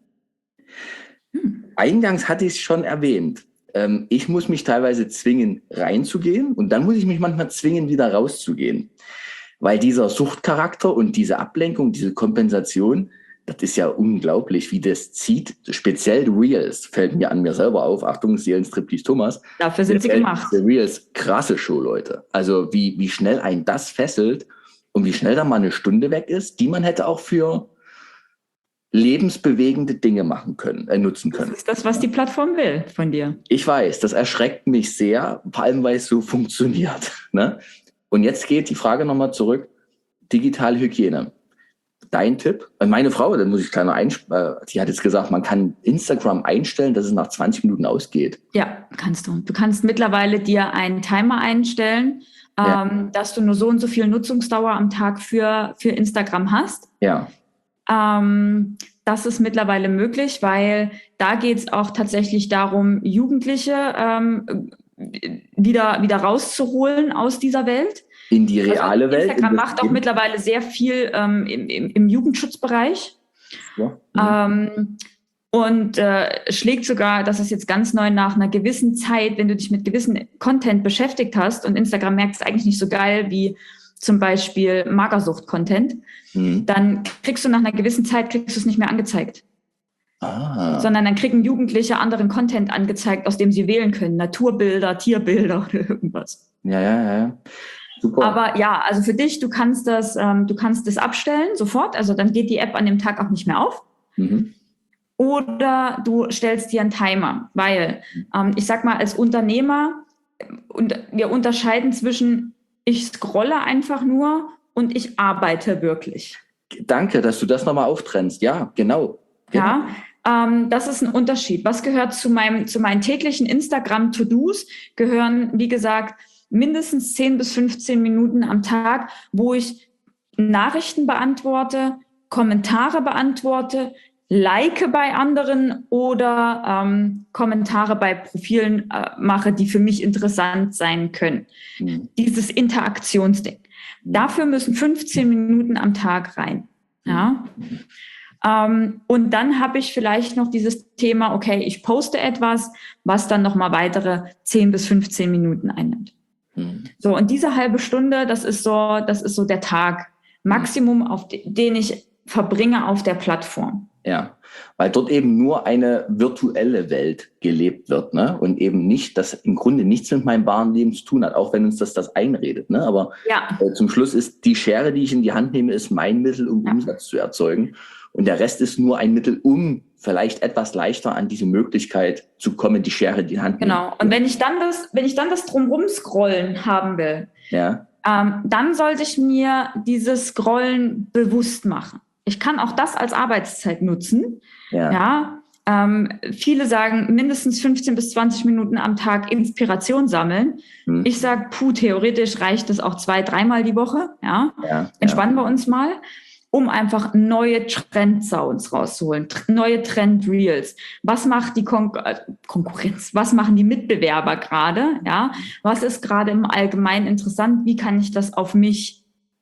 Hm. Eingangs hatte ich es schon erwähnt. Ich muss mich teilweise zwingen, reinzugehen und dann muss ich mich manchmal zwingen, wieder rauszugehen. Weil dieser Suchtcharakter und diese Ablenkung, diese Kompensation, das ist ja unglaublich, wie das zieht. Speziell Reels fällt mir an mir selber auf. Achtung, Seelenstriptease Thomas. Dafür sind sie gemacht. Reels, krasse Show, Leute. Also wie, wie schnell ein das fesselt und wie schnell da mal eine Stunde weg ist, die man hätte auch für lebensbewegende Dinge machen können, äh, nutzen können. Das ist das, was die Plattform will von dir. Ich weiß, das erschreckt mich sehr, vor allem, weil es so funktioniert. Ne? Und jetzt geht die Frage nochmal zurück. digitale Hygiene. Dein Tipp? Meine Frau, da muss ich kleiner einsprechen, die hat jetzt gesagt, man kann Instagram einstellen, dass es nach zwanzig Minuten ausgeht. Ja, kannst du. Du kannst mittlerweile dir einen Timer einstellen, Ja. ähm, dass du nur so und so viel Nutzungsdauer am Tag für, für Instagram hast. Ja. Ähm, das ist mittlerweile möglich, weil da geht es auch tatsächlich darum, Jugendliche ähm, wieder, wieder rauszuholen aus dieser Welt. In die reale also Welt. Instagram macht auch mittlerweile sehr viel ähm, im, im, im Jugendschutzbereich. Ja. Mhm. Ähm, und äh, schlägt sogar, das ist jetzt ganz neu, nach einer gewissen Zeit, wenn du dich mit gewissem Content beschäftigt hast, und Instagram merkt es eigentlich nicht so geil wie zum Beispiel Magersucht-Content, mhm. dann kriegst du nach einer gewissen Zeit, kriegst du es nicht mehr angezeigt. Ah. Sondern dann kriegen Jugendliche anderen Content angezeigt, aus dem sie wählen können. Naturbilder, Tierbilder oder irgendwas. Ja, ja, ja. Super. Aber ja, also für dich, du kannst das, ähm, du kannst das abstellen sofort. Also dann geht die App an dem Tag auch nicht mehr auf. Mhm. Oder du stellst dir einen Timer, weil ähm, ich sag mal, als Unternehmer, und wir unterscheiden zwischen ich scrolle einfach nur und ich arbeite wirklich. Danke, dass du das nochmal auftrennst. Ja, genau. genau. Ja, ähm, das ist ein Unterschied. Was gehört zu meinem, zu meinen täglichen Instagram-To-Dos? Gehören, wie gesagt, mindestens zehn bis fünfzehn Minuten am Tag, wo ich Nachrichten beantworte, Kommentare beantworte, like bei anderen oder ähm, Kommentare bei Profilen äh, mache, die für mich interessant sein können. Mhm. Dieses Interaktionsding. Mhm. Dafür müssen fünfzehn Minuten am Tag rein. Ja. Mhm. Ähm, und dann habe ich vielleicht noch dieses Thema, okay, ich poste etwas, was dann nochmal weitere zehn bis fünfzehn Minuten einnimmt. Mhm. So, und diese halbe Stunde, das ist so, das ist so der Tag. Maximum, auf den ich verbringe auf der Plattform. Ja, weil dort eben nur eine virtuelle Welt gelebt wird, ne? Und eben nicht, das im Grunde nichts mit meinem wahren Leben zu tun hat, auch wenn uns das das einredet, ne? Aber ja. äh, zum Schluss ist die Schere, die ich in die Hand nehme, ist mein Mittel, um ja. Umsatz zu erzeugen. Und der Rest ist nur ein Mittel, um vielleicht etwas leichter an diese Möglichkeit zu kommen, die Schere in die Hand zu nehmen. Genau. Und wenn ich dann das, wenn ich dann das drumherum scrollen haben will, ja. ähm, dann sollte ich mir dieses Scrollen bewusst machen. Ich kann auch das als Arbeitszeit nutzen. Ja. ja ähm, viele sagen mindestens fünfzehn bis zwanzig Minuten am Tag Inspiration sammeln. Hm. Ich sage, puh, theoretisch reicht es auch zwei, dreimal die Woche. Ja, ja entspannen ja. wir uns mal, um einfach neue Trendsounds rauszuholen, tr- neue Trend-Reels. Was macht die Kon- äh, Konkurrenz? Was machen die Mitbewerber gerade? Ja, was ist gerade im Allgemeinen interessant? Wie kann ich das auf mich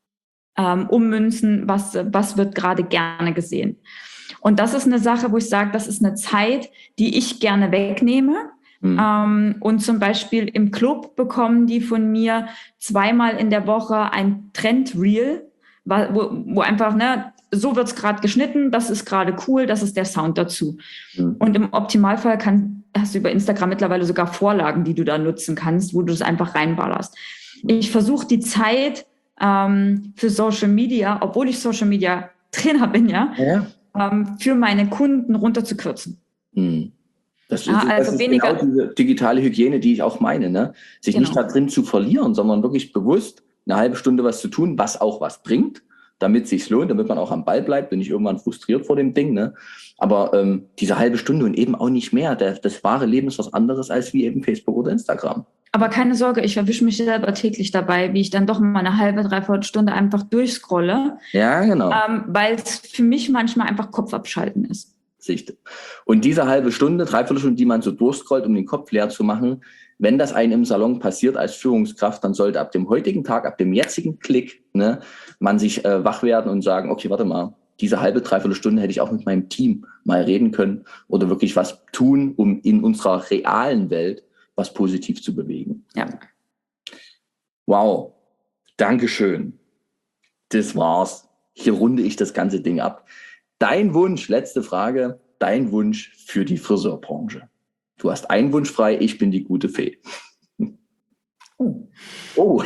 ähm, ummünzen? Was, was wird gerade gerne gesehen? Und das ist eine Sache, wo ich sage, das ist eine Zeit, die ich gerne wegnehme. Mhm. Ähm, und zum Beispiel im Club bekommen die von mir zweimal in der Woche ein Trend-Reel, Wo, wo einfach, ne, so wird's gerade geschnitten, das ist gerade cool, das ist der Sound dazu. Mhm. Und im Optimalfall kann, hast du über Instagram mittlerweile sogar Vorlagen, die du da nutzen kannst, wo du es einfach reinballerst. Mhm. Ich versuche die Zeit ähm, für Social Media, obwohl ich Social Media Trainer bin, ja, ja. Ähm, für meine Kunden runterzukürzen. Mhm. Das ist, ja, also das ist weniger, genau diese digitale Hygiene, die ich auch meine, ne? Sich genau. nicht da drin zu verlieren, sondern wirklich bewusst eine halbe Stunde was zu tun, was auch was bringt, damit es sich lohnt, damit man auch am Ball bleibt und nicht irgendwann frustriert vor dem Ding. Ne? Aber ähm, diese halbe Stunde und eben auch nicht mehr. Der, das wahre Leben ist was anderes als wie eben Facebook oder Instagram. Aber keine Sorge, ich erwische mich selber täglich dabei, wie ich dann doch mal eine halbe, dreiviertel Stunde einfach durchscrolle. Ja, genau. Ähm, weil es für mich manchmal einfach Kopf abschalten ist. Sicht. Und diese halbe Stunde, dreiviertel Stunde, die man so durchscrollt, um den Kopf leer zu machen, wenn das einem im Salon passiert als Führungskraft, dann sollte ab dem heutigen Tag, ab dem jetzigen Klick, ne, man sich äh, wach werden und sagen, okay, warte mal, diese halbe, dreiviertel Stunde hätte ich auch mit meinem Team mal reden können oder wirklich was tun, um in unserer realen Welt was positiv zu bewegen. Ja. Wow. Dankeschön. Das war's. Hier runde ich das ganze Ding ab. Dein Wunsch, letzte Frage, dein Wunsch für die Friseurbranche. Du hast einen Wunsch frei, ich bin die gute Fee. Oh. Oh.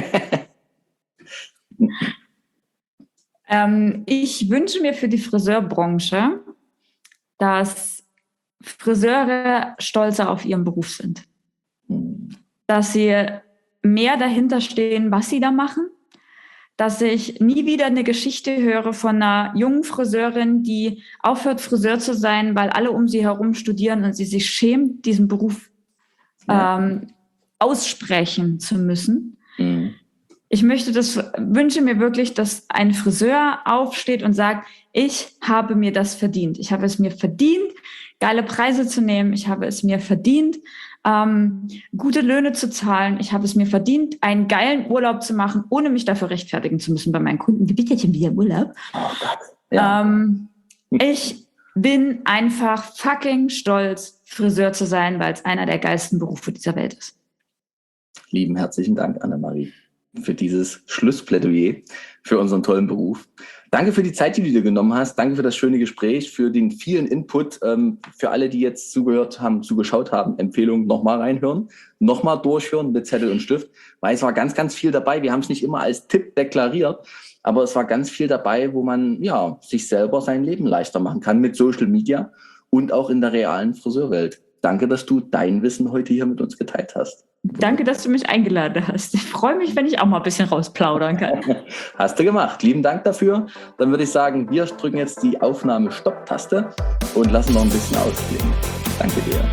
ähm, ich wünsche mir für die Friseurbranche, dass Friseure stolzer auf ihren Beruf sind. Dass sie mehr dahinter stehen, was sie da machen. dass ich nie wieder eine Geschichte höre von einer jungen Friseurin, die aufhört, Friseur zu sein, weil alle um sie herum studieren und sie sich schämt, diesen Beruf ja. ähm, aussprechen zu müssen. Mhm. Ich möchte das, wünsche mir wirklich, dass ein Friseur aufsteht und sagt, ich habe mir das verdient. Ich habe es mir verdient, geile Preise zu nehmen. Ich habe es mir verdient, ähm, gute Löhne zu zahlen. Ich habe es mir verdient, einen geilen Urlaub zu machen, ohne mich dafür rechtfertigen zu müssen bei meinen Kunden. Wie bitte denn wieder Urlaub? Oh Gott. Ja. Ähm, ich bin einfach fucking stolz, Friseur zu sein, weil es einer der geilsten Berufe dieser Welt ist. Lieben herzlichen Dank, Annemarie, für dieses Schlussplädoyer für unseren tollen Beruf. Danke für die Zeit, die du dir genommen hast. Danke für das schöne Gespräch, für den vielen Input. Ähm, für alle, die jetzt zugehört haben, zugeschaut haben, Empfehlung, nochmal reinhören, nochmal durchhören mit Zettel und Stift, weil es war ganz, ganz viel dabei. Wir haben es nicht immer als Tipp deklariert, aber es war ganz viel dabei, wo man ja sich selber sein Leben leichter machen kann mit Social Media und auch in der realen Friseurwelt. Danke, dass du dein Wissen heute hier mit uns geteilt hast. Danke, dass du mich eingeladen hast. Ich freue mich, wenn ich auch mal ein bisschen rausplaudern kann. Hast du gemacht. Lieben Dank dafür. Dann würde ich sagen, wir drücken jetzt die Aufnahme-Stopp-Taste und lassen noch ein bisschen ausklingen. Danke dir.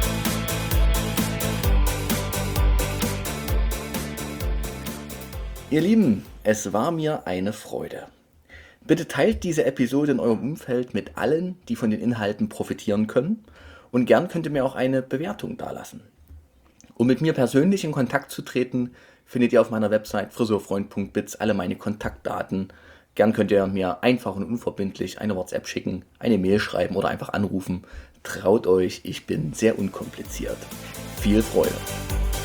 Ihr Lieben, es war mir eine Freude. Bitte teilt diese Episode in eurem Umfeld mit allen, die von den Inhalten profitieren können. Und gern könnt ihr mir auch eine Bewertung dalassen. Um mit mir persönlich in Kontakt zu treten, findet ihr auf meiner Website friseurfreund punkt biz alle meine Kontaktdaten. Gern könnt ihr mir einfach und unverbindlich eine WhatsApp schicken, eine Mail schreiben oder einfach anrufen. Traut euch, ich bin sehr unkompliziert. Viel Freude!